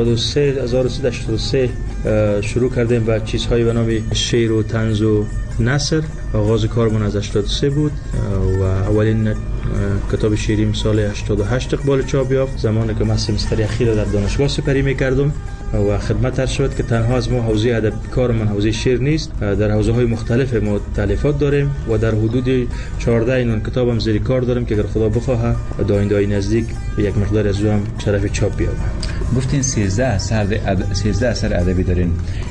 1383 شروع کردیم و چیزهایی به نام شعر و طنز و نثر. آغاز کارمون از 83 بود و اولین کتاب شعریم سال 88 اقبال چاپ یافت، زمانی که من سمستر اخیر در دانشگاه سپری میکردم و خدمت عرض شد که تنها از ما حوزه ادب کارمون حوزه شعر نیست، در حوزه های مختلف ما تالیفات داریم و در حدود 14 این کتابم زیر کار داریم که اگر خدا بخواه در آینده نزدیک یک مقدار از اون شرف چاپ بیابم. گفتین 13 اثر ادبی دارین.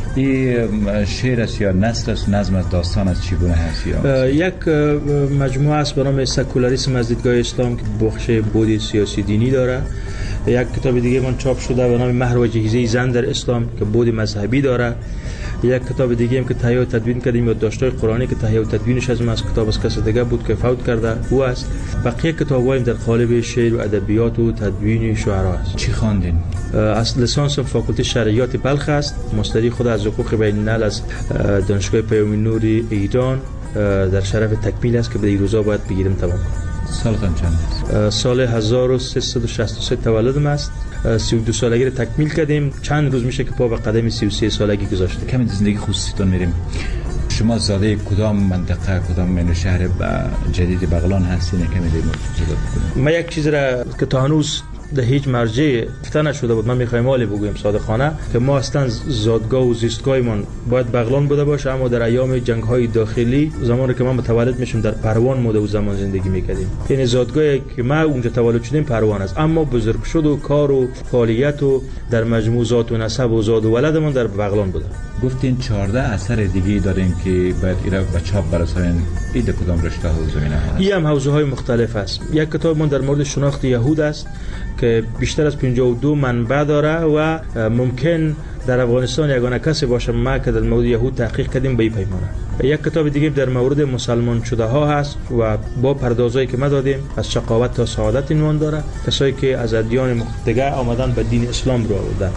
این شعر است یا نثر است، نظم است، داستان است، چگونه هست؟ یک مجموعه است به نام سکولاریسم از دیدگاه اسلام که بخش بود سیاسی دینی داره. یک کتاب دیگه من چاپ شده به نام مهر و جهیزه زن در اسلام که بود مذهبی داره. یک کتاب دیگه هم که تهیه و تدوین کردیم یادداشت‌های قرآنی که تهیه و تدوینش از کتاب از کس دیگه بود که فوت کرده او است. بقیه کتاب‌هایم در قالب شعر و ادبیات و تدوین شعرا است. چی خواندین؟ از لیسانس فاکولته شرعیات بلخ است. مستری خود از حقوق بین الملل از دانشگاه پیام نور ایران در شرف تکمیل است که به این روزا باید بگیریم تمام کنم. سالتان چند است؟ سال 1363 تولدم است. 32 سالگی رو تکمیل کردیم. چند روز میشه که پا به قدم 33 سالگی گذاشتیم. کمی زندگی خصوصیتون میریم. شما زاده کدام منطقه، کدام شهر جدید بغلان هستین؟ کمی دیگه من یک چیز را که تا هنوز در هیچ مرجع گفته نشده بود من میخوایم حالی بگویم صادقانه که ما اصلا زادگاه و زیستگاهمون باید بغلان بوده باشه، اما در ایام جنگ‌های داخلی زمانی که ما متولد میشیم در پروان مود و زمان زندگی میکردیم. یعنی زادگاهی که ما اونجا تولد شدیم پروان است، اما بزرگ شد و کار و فعالیت و در مجموع ذات و نسب و زاد و ولدمون در بغلان بوده. گفتین 14 اثر دیگه دارین که باید ایرا به چاپ برسونین. این کدام رشته ها و زمینه هست؟ این هم حوزه های مختلف است. یک کتاب من در مورد شناخت یهود است که بیشتر از 52 منبع داره و ممکن در افغانستان یگانه کسی باشه ما که در مورد یهود تحقیق کردیم به این پیمانه. یک کتاب دیگه در مورد مسلمان شده ها هست و با پردازایی که ما دادیم از شقاوت تا سعادت عنوان داره، کسایی که از ادیان دیگه آمدن به دین اسلام رو آوردن.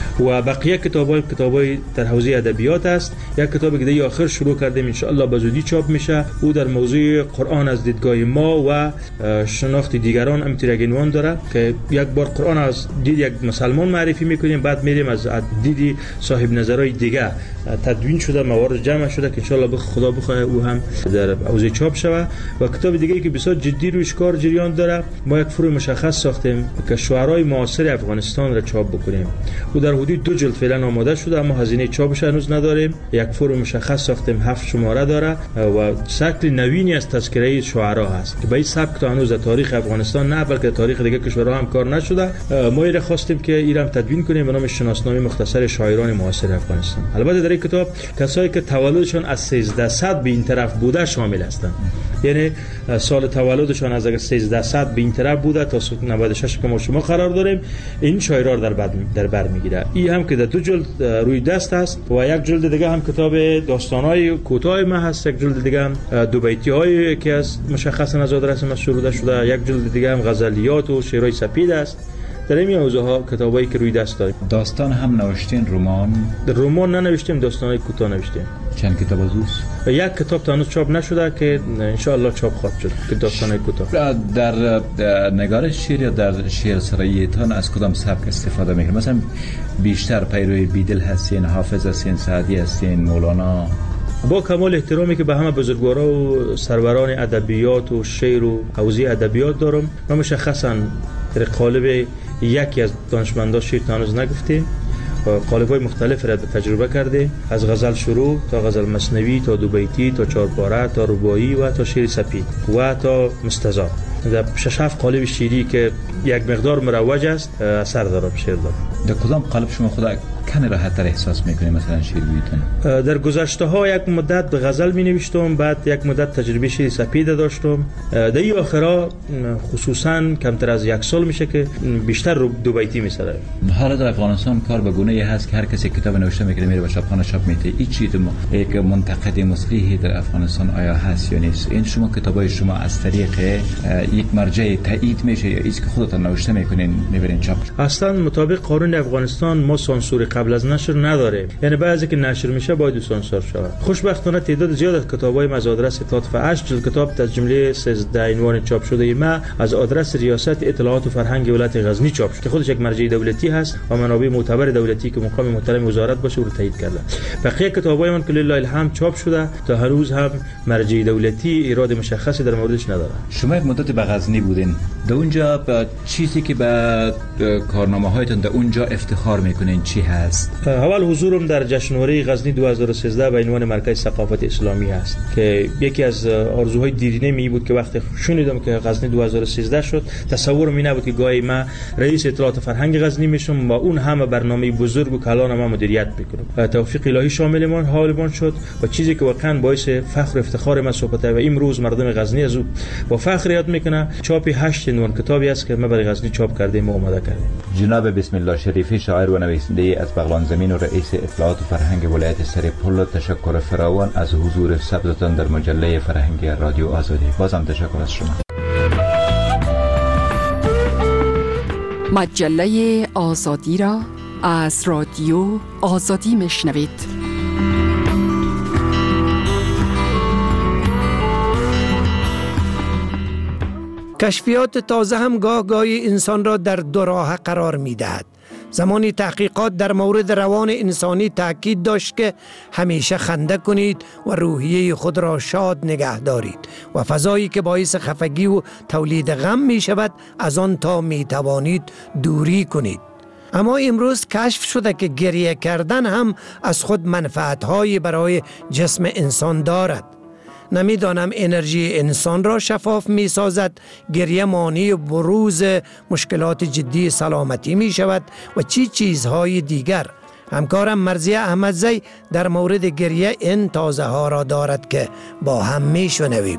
و بقیه کتابای در حوزه ادبیات است. یک کتاب دیگه آخر شروع کردیم ان شاء الله به زودی چاپ میشه، او در موضوع قرآن از دیدگاه ما و شناخت دیگران امتیاز عنوان داره که یک بار قرآن از دید یک مسلمان معرفی میکنیم، بعد میریم از دید صاحب نظرهای دیگه تدوین شده، موارد جمع شده که ان شاء الله خدا بخواه او هم در حوزه چاپ شود. و کتاب دیگه که بسیار جدی روش کار جریان داره، ما یک فروع مشخص ساختیم که شعرای معاصر افغانستان را چاپ بکنیم. او در حدود 2 جلد فعلا آماده شده اما هزینه چاپش هنوز نداریم. یک فروع مشخص ساختیم، 7 شماره داره و شکل نوینی از تذکره شعرا هست که به این سبک تا هنوز در تاریخ افغانستان نه بلکه تاریخ دیگه کشورها هم کار نشده. ما ایره خواستیم که ایران تدوین کنیم به نام شناسنامه مختصر شاعران معاصر افغانستان. البته در این کتاب کسایی که تولدشون از 1300 به این طرف بوده شامل هستند، یعنی سال تولدشون از اگر 1300 به این طرف بوده تا 96 که ما شما قرار داریم این شاعران در بر میگیره. این هم که در 2 جلد روی دست است و یک جلد دیگه هم کتاب داستان‌های کوتاه ما هست، یک جلد دیگه هم دو بیتی‌هایی که از مشخصا از آدرس ما شروع شده، یک جلد دیگه هم غزلیات و شعرهای سپید است. در این حوزه‌ها کتابایی که روی دست داریم. داستان هم نوشتین؟ رمان ننوشتیم، داستان‌های کوتاه نوشتیم. چند کتاب است؟ یک کتاب تا هنوز چاپ نشده که ان شاء الله چاپ خواهد شد که داستان‌های کوتاه. در نگارش شعر یا در شعر سراییتان از کدام سبک استفاده می‌کنید؟ مثلا بیشتر پیروی بیدل هستین، حافظ هستین، سعدی هستین، مولانا؟ با کمال احترامی که به همه بزرگوارا و سروران ادبیات و شعر و حوزه ادبیات دارم، ما مشخصاً در قالب یکی از دانشمندان شعر هنوز نگفتیم، قالب‌های مختلف را تجربه کرده، از غزل شروع تا غزل مثنوی تا دو بیتی تا چهارپاره تا رباعی و تا شعر سپید و تا مستزاد. در 6-7 قالب شعری که یک مقدار مروج است اثر دارم، شعر دارم. در کدام قالب شما خود کمی راحت تر احساس میکنید مثلا شیرگوییتون؟ در گذشته ها یک مدت به غزل می نوشتم، بعد یک مدت تجربه شیر سپید داشتم. در این آخرا خصوصا کمتر از یک سال میشه که بیشتر رو دو بیتی میسره. حالا در افغانستان کار به گونه‌ای هست که هر کسی کتاب نوشته میکنه میره به چاپخانه چاپ میده. این چیز یک منتقد مصلحی در افغانستان آیا هست یا نیست؟ این شما کتابای شما از طریق یک مرجع تایید میشه یا ایست که خودتون نوشته میکنین میبرین چاپ؟ اصلا مطابق قانون افغانستان ما سانسور قبل از نشر نداره، یعنی بعضی که نشر میشه باید سانسور شود. خوشبختانه تعداد زیاد از کتابای از آدرس اطلاعات و 8 جلد کتاب از جمله 13 عنوان چاپ شده ما از آدرس ریاست اطلاعات و فرهنگ ولایت غزنی چاپ شده که خودش یک مرجع دولتی هست و منابع معتبر دولتی که مقام محترم وزارت باشه رو تایید کرده. بقیه کتابای من که لله الحمد چاپ شده تا هنوز هم مرجع دولتی ایراد مشخصی در موردش نداره. شما یک مدت به غزنی بودین، در اونجا چیزی که به کارنامه‌هایتون در اونجا افتخار میکنین چی هست؟ اول حضورم در جشنواره غزنی 2013 به عنوان مرکز ثقافت اسلامی هست که یکی از آرزوهای دیرینه می بود که وقتی شنیدم که غزنی 2013 شد تصورم این نبود که گاهی من رئیس اطلاعات فرهنگ غزنی میشم و اون همه برنامه بزرگ و کلان ما مدیریت میکنم. توفیق الهی شامل من حالمان شد و چیزی که واقعا باعث فخر و افتخار من صحبت و امروز مردم غزنی از او با فخر یاد میکنه. چاپ 8 عنوان کتابی است که ما برای غزنی چاپ کردیم و آماده کردیم. جناب بسم الله شریفی شاعر و نویسنده از بغلان زمین و رئیس اطلاعات و فرهنگ ولایت سرپل، تشکر فراوان از حضور ثبتتان در مجله فرهنگی رادیو آزادی. بازم تشکر از شما. مجله آزادی را از رادیو آزادی میشنوید. کشفیات تازه هم گاهی انسان را در دو راه قرار می دهد. زمانی تحقیقات در مورد روان انسانی تاکید داشت که همیشه خنده کنید و روحیه خود را شاد نگه دارید و فضایی که باعث خفگی و تولید غم می شود از آن تا می توانید دوری کنید. اما امروز کشف شده که گریه کردن هم از خود منفعت‌هایی برای جسم انسان دارد. نمیدانم انرژی انسان را شفاف می سازد، گریه مانع بروز مشکلات جدی سلامتی می شود و چیزهای دیگر. همکارم مرضیه احمدزی در مورد گریه این تازه ها را دارد که با هم می شنویم.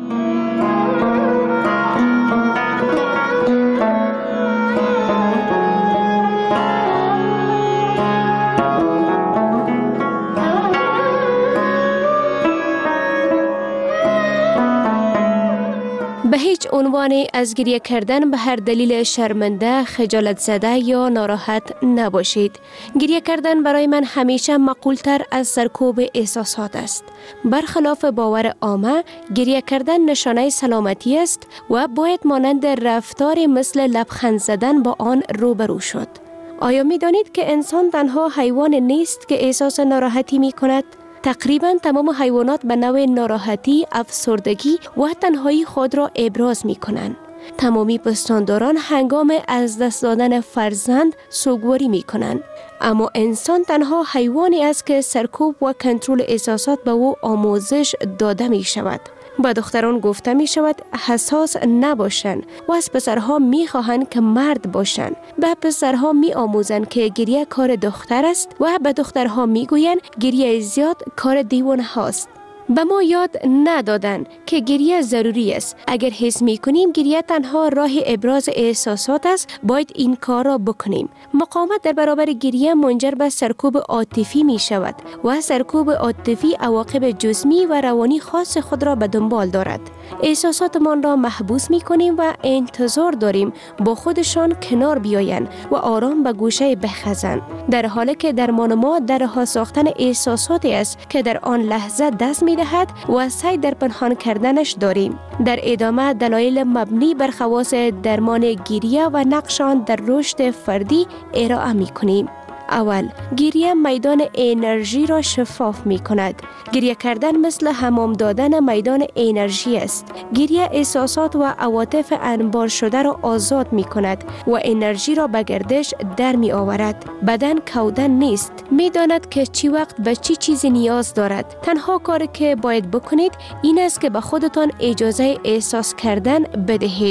به هیچ عنوان از گریه کردن به هر دلیل شرمنده، خجالت زده یا ناراحت نباشید. گریه کردن برای من همیشه معقول‌تر از سرکوب احساسات است. برخلاف باور عامه، گریه کردن نشانه سلامتی است و باید مانند رفتار مثل لبخند زدن با آن روبرو شد. آیا می دانید که انسان تنها حیوان نیست که احساس ناراحتی می کند؟ تقریباً تمام حیوانات به نوع ناراحتی، افسردگی و تنهایی خود را ابراز می کنند. تمامی پستانداران هنگام از دست دادن فرزند سوگواری می کنند. اما انسان تنها حیوانی است که سرکوب و کنترل احساسات به او آموزش داده می شود. به دختران گفته می شود حساس نباشند و از پسرها می خواهند که مرد باشند. به پسرها می آموزند که گریه کار دختر است و به دخترها می گویند گریه زیاد کار دیوانه هاست. به ما یاد ندادن که گریه ضروری است. اگر حس می کنیم گریه تنها راه ابراز احساسات است، باید این کار را بکنیم. مقاومت در برابر گریه منجر به سرکوب عاطفی می شود و سرکوب عاطفی عواقب جسمی و روانی خاص خود را به دنبال دارد. احساساتمان را محبوس می کنیم و انتظار داریم با خودشان کنار بیایند و آرام به گوشه بخزند، در حالی که درمان ما در رها ساختن احساساتی است که در آن لحظه دست می دهد و سعی در پنهان کردنش داریم. در ادامه دلایل مبنی بر خواص درمان گریه و نقش آن در رشد فردی ارائه می کنیم. اول، گریه میدان انرژی را شفاف می کند. گریه کردن مثل حمام دادن میدان انرژی است. گریه احساسات و عواطف انبار شده را آزاد می کند و انرژی را به گردش در می آورد. بدن کودن نیست. می داند که چی وقت به چی چیزی نیاز دارد. تنها کاری که باید بکنید این است که به خودتان اجازه احساس کردن بدهید.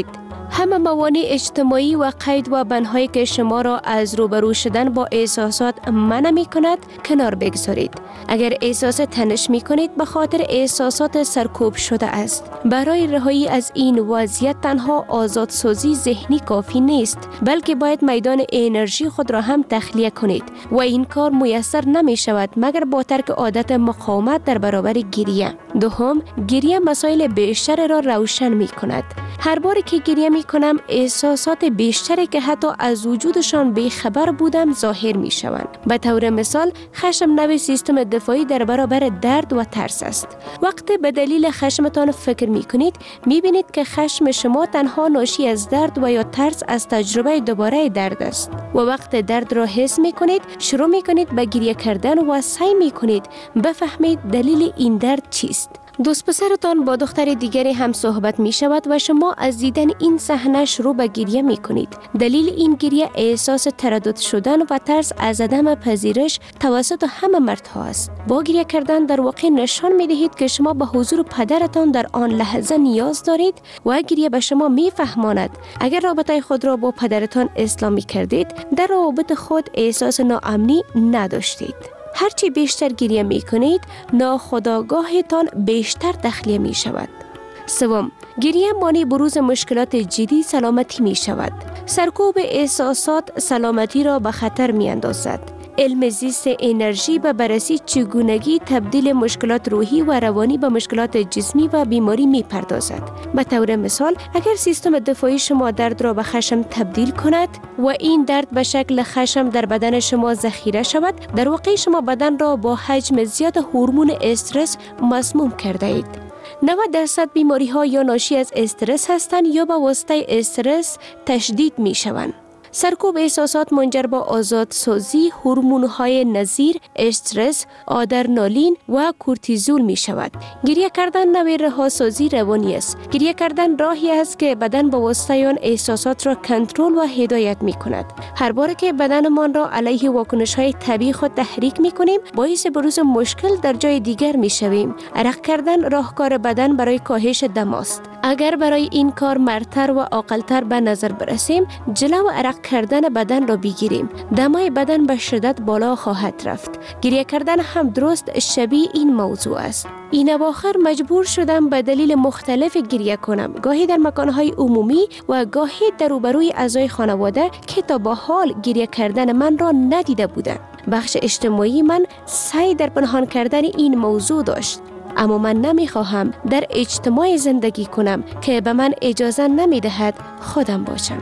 همه موانع اجتماعی و قید و بندهایی که شما را از روبرو شدن با احساسات منع می کند کنار بگذارید. اگر احساس تنش می کنید به خاطر احساسات سرکوب شده است. برای رهایی از این وضعیت تنها آزادسازی ذهنی کافی نیست، بلکه باید میدان انرژی خود را هم تخلیه کنید و این کار میسر نمی شود مگر با ترک عادت مقاومت در برابر گریه. دوم، گریه مسائل بیشتر را روشن می کند. هر باری که گریه می کنم احساسات بیشتری که حتی از وجودشان بیخبر بودم ظاهر می شوند. به طور مثال خشم نوع سیستم دفاعی در برابر درد و ترس است. وقتی به دلیل خشمتان فکر می کنید می بینید که خشم شما تنها ناشی از درد و یا ترس از تجربه دوباره درد است. و وقتی درد را حس می کنید شروع می کنید به گریه کردن و سعی می کنید بفهمید دلیل این درد چیست. دوست پسرتان با دختر دیگری هم صحبت می شود و شما از دیدن این صحنه شروع به گریه می کنید. دلیل این گریه احساس تردد شدن و ترس از عدم پذیرش توسط همه مردها است. با گریه کردن در واقع نشان می دهید که شما به حضور پدرتان در آن لحظه نیاز دارید و گریه به شما می فهماند اگر رابطه خود را با پدرتان اصلاح می کردید در روابط خود احساس ناامنی نداشتید. هرچی بیشتر گریه می کنید ناخودآگاهتان بیشتر تخلیه می شود. سوم، گریه مانع بروز مشکلات جدی سلامتی می شود. سرکوب احساسات سلامتی را به خطر می اندازد. علم زیست انرژی به بررسی چگونگی تبدیل مشکلات روحی و روانی به مشکلات جسمی و بیماری می پردازد. به طور مثال اگر سیستم دفاعی شما درد را به خشم تبدیل کند و این درد به شکل خشم در بدن شما ذخیره شود، در واقع شما بدن را با حجم زیاد هورمون استرس مسموم کرده اید. 90% بیماری ها یا ناشی از استرس هستند یا به واسطه استرس تشدید می شوند. سرکوب احساسات منجر به آزادسازی هورمون‌های نظیر استرس، آدرنالین و کورتیزول می شود. گریه کردن نوع رهاسازی روانی است. گریه کردن راهی است که بدن با واسطه آن احساسات را کنترل و هدایت می کند. هر بار که بدنمان را علیه واکنش‌های طبیعی خود تحریک می کنیم، باعث بروز مشکل در جای دیگر می شویم. عرق کردن راهکار بدن برای کاهش دم است. اگر برای این کار مرتر و عاقل‌تر به نظر برسیم، جلو عرق کردن بدن را بگیریم. دمای بدن به شدت بالا خواهد رفت. گریه کردن هم درست شبیه این موضوع است. این اواخر مجبور شدم به دلیل مختلف گریه کنم، گاهی در مکانهای عمومی و گاهی در روبروی اعضای خانواده که تا به حال گریه کردن من را ندیده بودند. بخش اجتماعی من سعی در پنهان کردن این موضوع داشت. اما من نمیخواهم در اجتماع زندگی کنم که به من اجازه نمیدهد خودم باشم.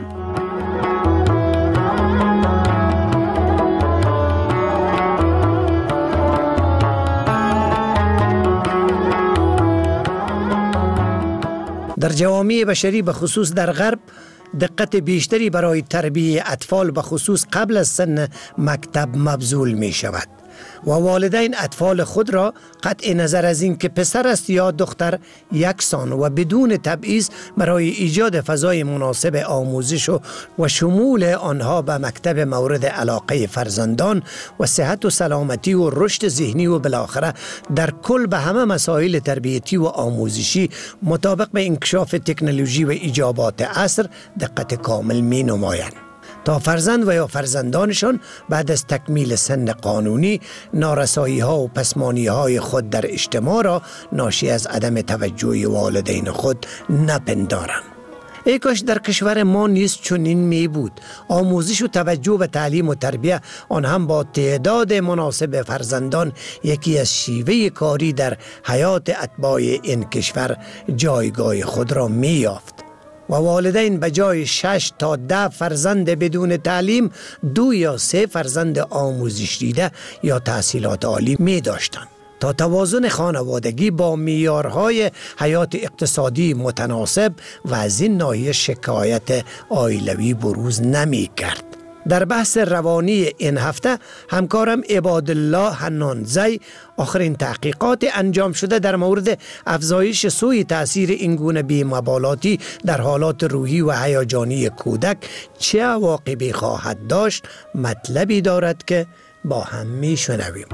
در جوامع بشری به خصوص در غرب دقت بیشتری برای تربیت اطفال به خصوص قبل از سن مکتب مبذول می شود و والدین اطفال خود را قطع نظر از این که پسر است یا دختر یکسان و بدون تبعیض برای ایجاد فضای مناسب آموزش و شمول آنها به مکتب مورد علاقه فرزندان و صحت و سلامتی و رشد ذهنی و بالاخره در کل به همه مسائل تربیتی و آموزشی مطابق به انکشاف تکنولوژی و ایجابات عصر دقت کامل می نمایند تا فرزند و یا فرزندانشان بعد از تکمیل سن قانونی نارسایی ها و پسمانی های خود در اجتماع را ناشی از عدم توجه والدین خود نپندارند. ای کاش در کشور ما نیز چنین می بود. آموزش و توجه به تعلیم و تربیه آن هم با تعداد مناسب فرزندان یکی از شیوه کاری در حیات اتباع این کشور جایگاه خود را می یافت و والدین به جای 6 تا 10 فرزند بدون تعلیم 2 یا 3 فرزند آموزش دیده یا تحصیلات عالی می داشتند تا توازن خانوادگی با معیارهای حیات اقتصادی متناسب و از این ناحیه شکایت عائلوی بروز نمی کرد. در بحث روانی این هفته همکارم عبادالله حنانزی آخرین تحقیقات انجام شده در مورد افزایش سوء تأثیر این گونه بی‌مبالاتی در حالات روحی و هیجانی کودک چه عواقبی خواهد داشت مطلبی دارد که با هم میشنویم.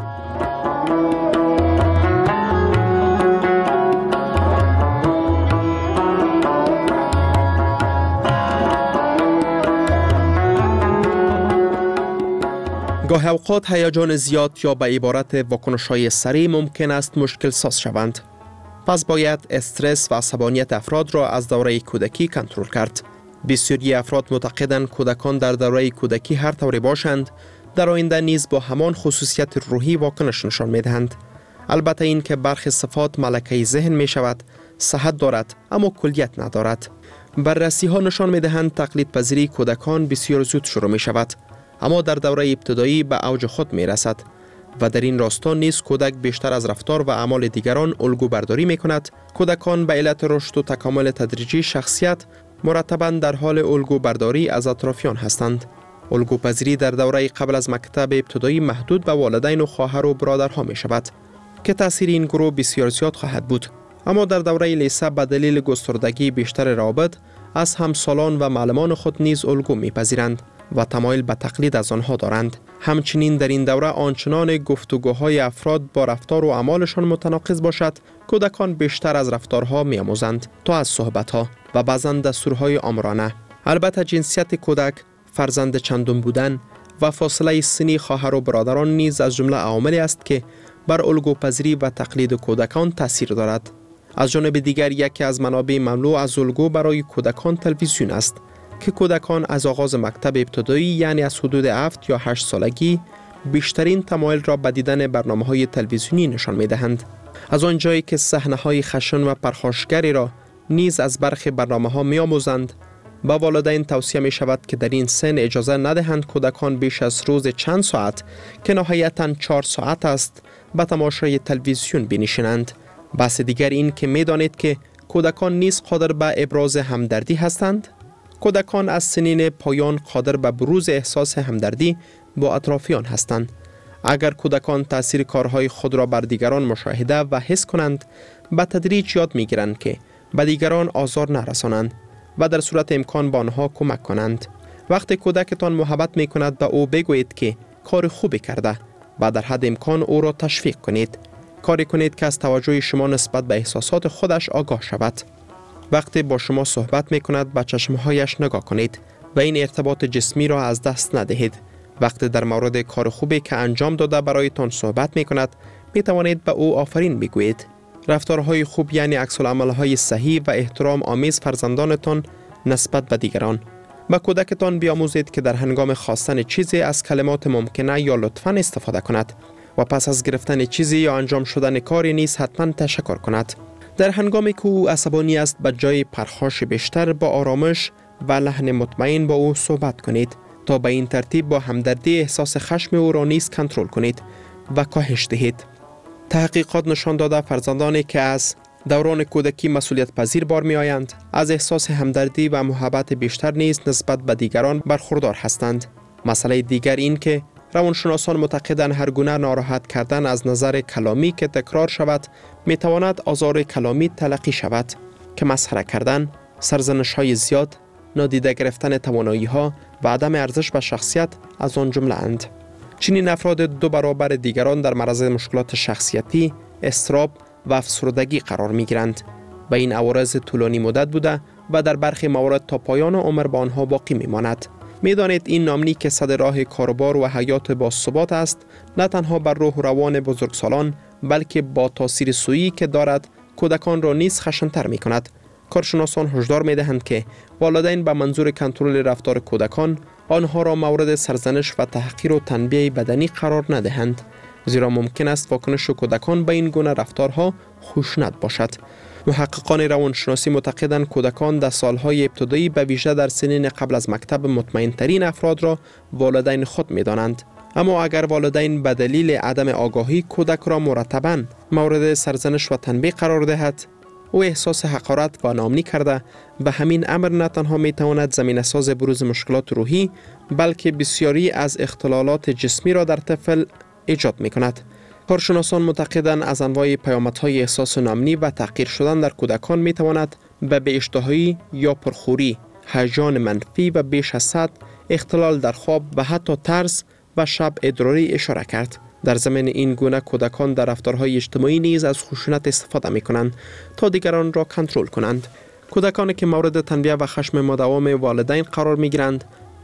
گاهی اوقات هیجان زیاد یا به عبارت واکنش‌های سریع ممکن است مشکل ساز شوند. پس باید استرس و عصبانیت افراد را از دوره کودکی کنترل کرد. بسیاری افراد معتقدند کودکان در دوره کودکی هر طوری باشند در آینده نیز با همان خصوصیت روحی واکنش نشان می‌دهند. البته این که برخی صفات ملکه ذهن می شود، صحت دارد اما کلیت ندارد. بررسی ها نشان می دهند تقلید پذیری کودکان بسیار زود شروع می شود، اما در دوره ابتدایی به اوج خود می رسد و در این راستا نیز کودک بیشتر از رفتار و اعمال دیگران الگو برداری می کند. کودکان به علت رشد و تکامل تدریجی شخصیت مرتباً در حال الگو برداری از اطرافیان هستند. الگو پذیری در دوره قبل از مکتب ابتدایی محدود به والدین و خواهر و برادرها می شود که تأثیر این گروه بسیار زیاد خواهد بود. اما در دوره لیسه به دلیل گستردگی بیشتر روابط از همسالان و معلمان خود نیز الگو می‌پذیرند و تمایل به تقلید از آنها دارند. همچنین در این دوره آنچنان گفتگوهای افراد با رفتار و اعمالشان متناقض باشد، کودکان بیشتر از رفتارها می‌آموزند تا از صحبت‌ها و بعضاً دستورهای آمرانه. البته جنسیت کودک، فرزند چندم بودن و فاصله سنی خواهر و برادران نیز از جمله عواملی است که بر الگوپذیری و تقلید کودکان تاثیر دارد. از جانب دیگر یکی از منابع مملو از الگو برای کودکان تلویزیون است که کودکان از آغاز مکتب ابتدایی یعنی از حدود 7 یا 8 سالگی بیشترین تمایل را به دیدن برنامه‌های تلویزیونی نشان می‌دهند. از آنجایی که صحنه‌های خشن و پرخاشگری را نیز از برخی برنامه‌ها می‌آموزند، با والدین توصیه می شود که در این سن اجازه ندهند کودکان بیش از روز چند ساعت که نهایتاً 4 ساعت است به تماشای تلویزیون بنشینند. بحث دیگر این که می دانید که کودکان نیز قادر به ابراز همدردی هستند. کودکان از سنین پایان قادر به بروز احساس همدردی با اطرافیان هستند. اگر کودکان تأثیر کارهای خود را بر دیگران مشاهده و حس کنند، به تدریج یاد می گیرند که به دیگران آزار نرسانند و در صورت امکان به آنها کمک کنند. وقتی کودکتان محبت می کند به او بگویید که کار خوبی کرده و در حد امکان او را تشویق کنید. کاری کنید که از توجه شما نسبت به احساسات خودش آگاه شود. وقتی با شما صحبت می کند به چشمهایش نگاه کنید و این ارتباط جسمی را از دست ندهید. وقتی در مورد کار خوبی که انجام داده برایتان صحبت می کند، می توانید به او آفرین بگویید. رفتارهای خوب یعنی عکس‌العمل‌های صحیح و احترام آمیز فرزندانتان نسبت به دیگران. به کودکتان بیاموزید که در هنگام خواستن چیزی از کلمات ممکنه یا لطفاً استفاده کند و پس از گرفتن چیزی یا انجام شدن کاری نیز حتما تشکر کند. در هنگامی که او عصبانی است، به جای پرخاش بیشتر با آرامش و لحن مطمئن با او صحبت کنید تا به این ترتیب با همدردی احساس خشم او را نیز کنترل کنید و کاهش دهید. تحقیقات نشان داده فرزندانی که از دوران کودکی مسئولیت پذیر بار می آیند، از احساس همدردی و محبت بیشتر نیز نسبت به دیگران برخوردار هستند. مسئله دیگر این که روانشناسان معتقدند هر گونه ناراحت کردن از نظر کلامی که تکرار شود می تواند آزار کلامی تلقی شود که مسخره کردن، سرزنش های زیاد، نادیده گرفتن توانایی ها و عدم ارزش و شخصیت از آن جمله اند. چنین افراد 2 برابر دیگران در معرض مشکلات شخصیتی، اضطراب و افسردگی قرار می گیرند و این عوارض طولانی مدت بوده و در برخی موارد تا پایان عمر با آنها باقی می ماند. می دانید این نامنی که صد راه کاروبار و حیات با ثبات است، نه تنها بر روح و روان بزرگسالان بلکه با تاثیر سویی که دارد کودکان را نیز خشن‌تر می کند. کارشناسان هشدار می دهند که والدین به منظور کنترل رفتار کودکان آنها را مورد سرزنش و تحقیر و تنبیه بدنی قرار ندهند، زیرا ممکن است واکنش کودکان به این گونه رفتارها خشونت باشد. محققان روانشناسی معتقدند کودکان در سالهای ابتدایی به ویژه در سنین قبل از مکتب مطمئن‌ترین افراد را والدین خود می‌دانند. اما اگر والدین به دلیل عدم آگاهی کودک را مرتباً مورد سرزنش و تنبیه قرار دهد، او احساس حقارت و ناامنی کرده و همین امر نه تنها می‌تواند زمینه‌ساز بروز مشکلات روحی بلکه بسیاری از اختلالات جسمی را در طفل ایجاد می‌کند. کارشناسان معتقدند از انواع پیامدهای احساس ناامنی و تحقیر شدن در کودکان می‌تواند به بی‌اشتهایی یا پرخوری، هیجان منفی و بیش از حد، اختلال در خواب و حتی ترس و شب ادراری اشاره کرد. در ضمن این گونه کودکان در رفتارهای اجتماعی نیز از خشونت استفاده می‌کنند تا دیگران را کنترل کنند. کودکانی که مورد تنبیه و خشم مداوم والدین قرار می‌گیرند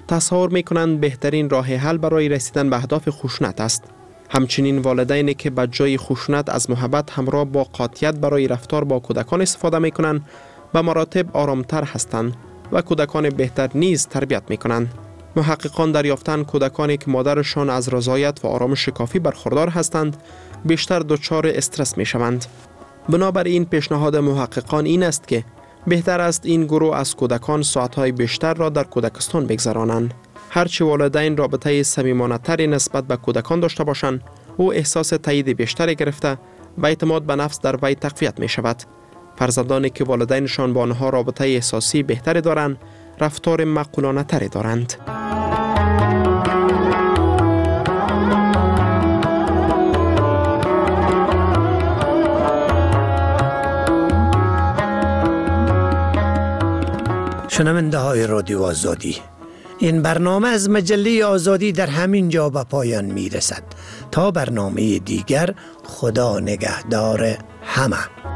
تصور می‌کنند بهترین راه حل برای رسیدن به اهداف خشونت است. همچنین والدینی که به جای خشونت از محبت همراه با قاطعیت برای رفتار با کودکان استفاده می‌کنند به مراتب آرامتر هستند و کودکان بهتر نیز تربیت می‌کنند. محققان دریافتند کودکانی که مادرشان از رضایت و آرامش کافی برخوردار هستند بیشتر دچار استرس می‌شوند. بنابراین پیشنهاد محققان این است که بهتر است این گروه از کودکان ساعت‌های بیشتر را در کودکستان بگذرانند. هرچی والدین رابطه صمیمانه‌تری نسبت به کودکان داشته باشند، او احساس تایید بیشتری گرفته و اعتماد به نفس در وی تقویت می شود. فرزندانی که والدینشان با آنها رابطه احساسی بهتری دارند، رفتار معقولانه‌تری دارند. شنونده های رادیو آزادی، این برنامه از مجله آزادی در همین جا به پایان می رسد. تا برنامه دیگر، خدا نگهدار همه.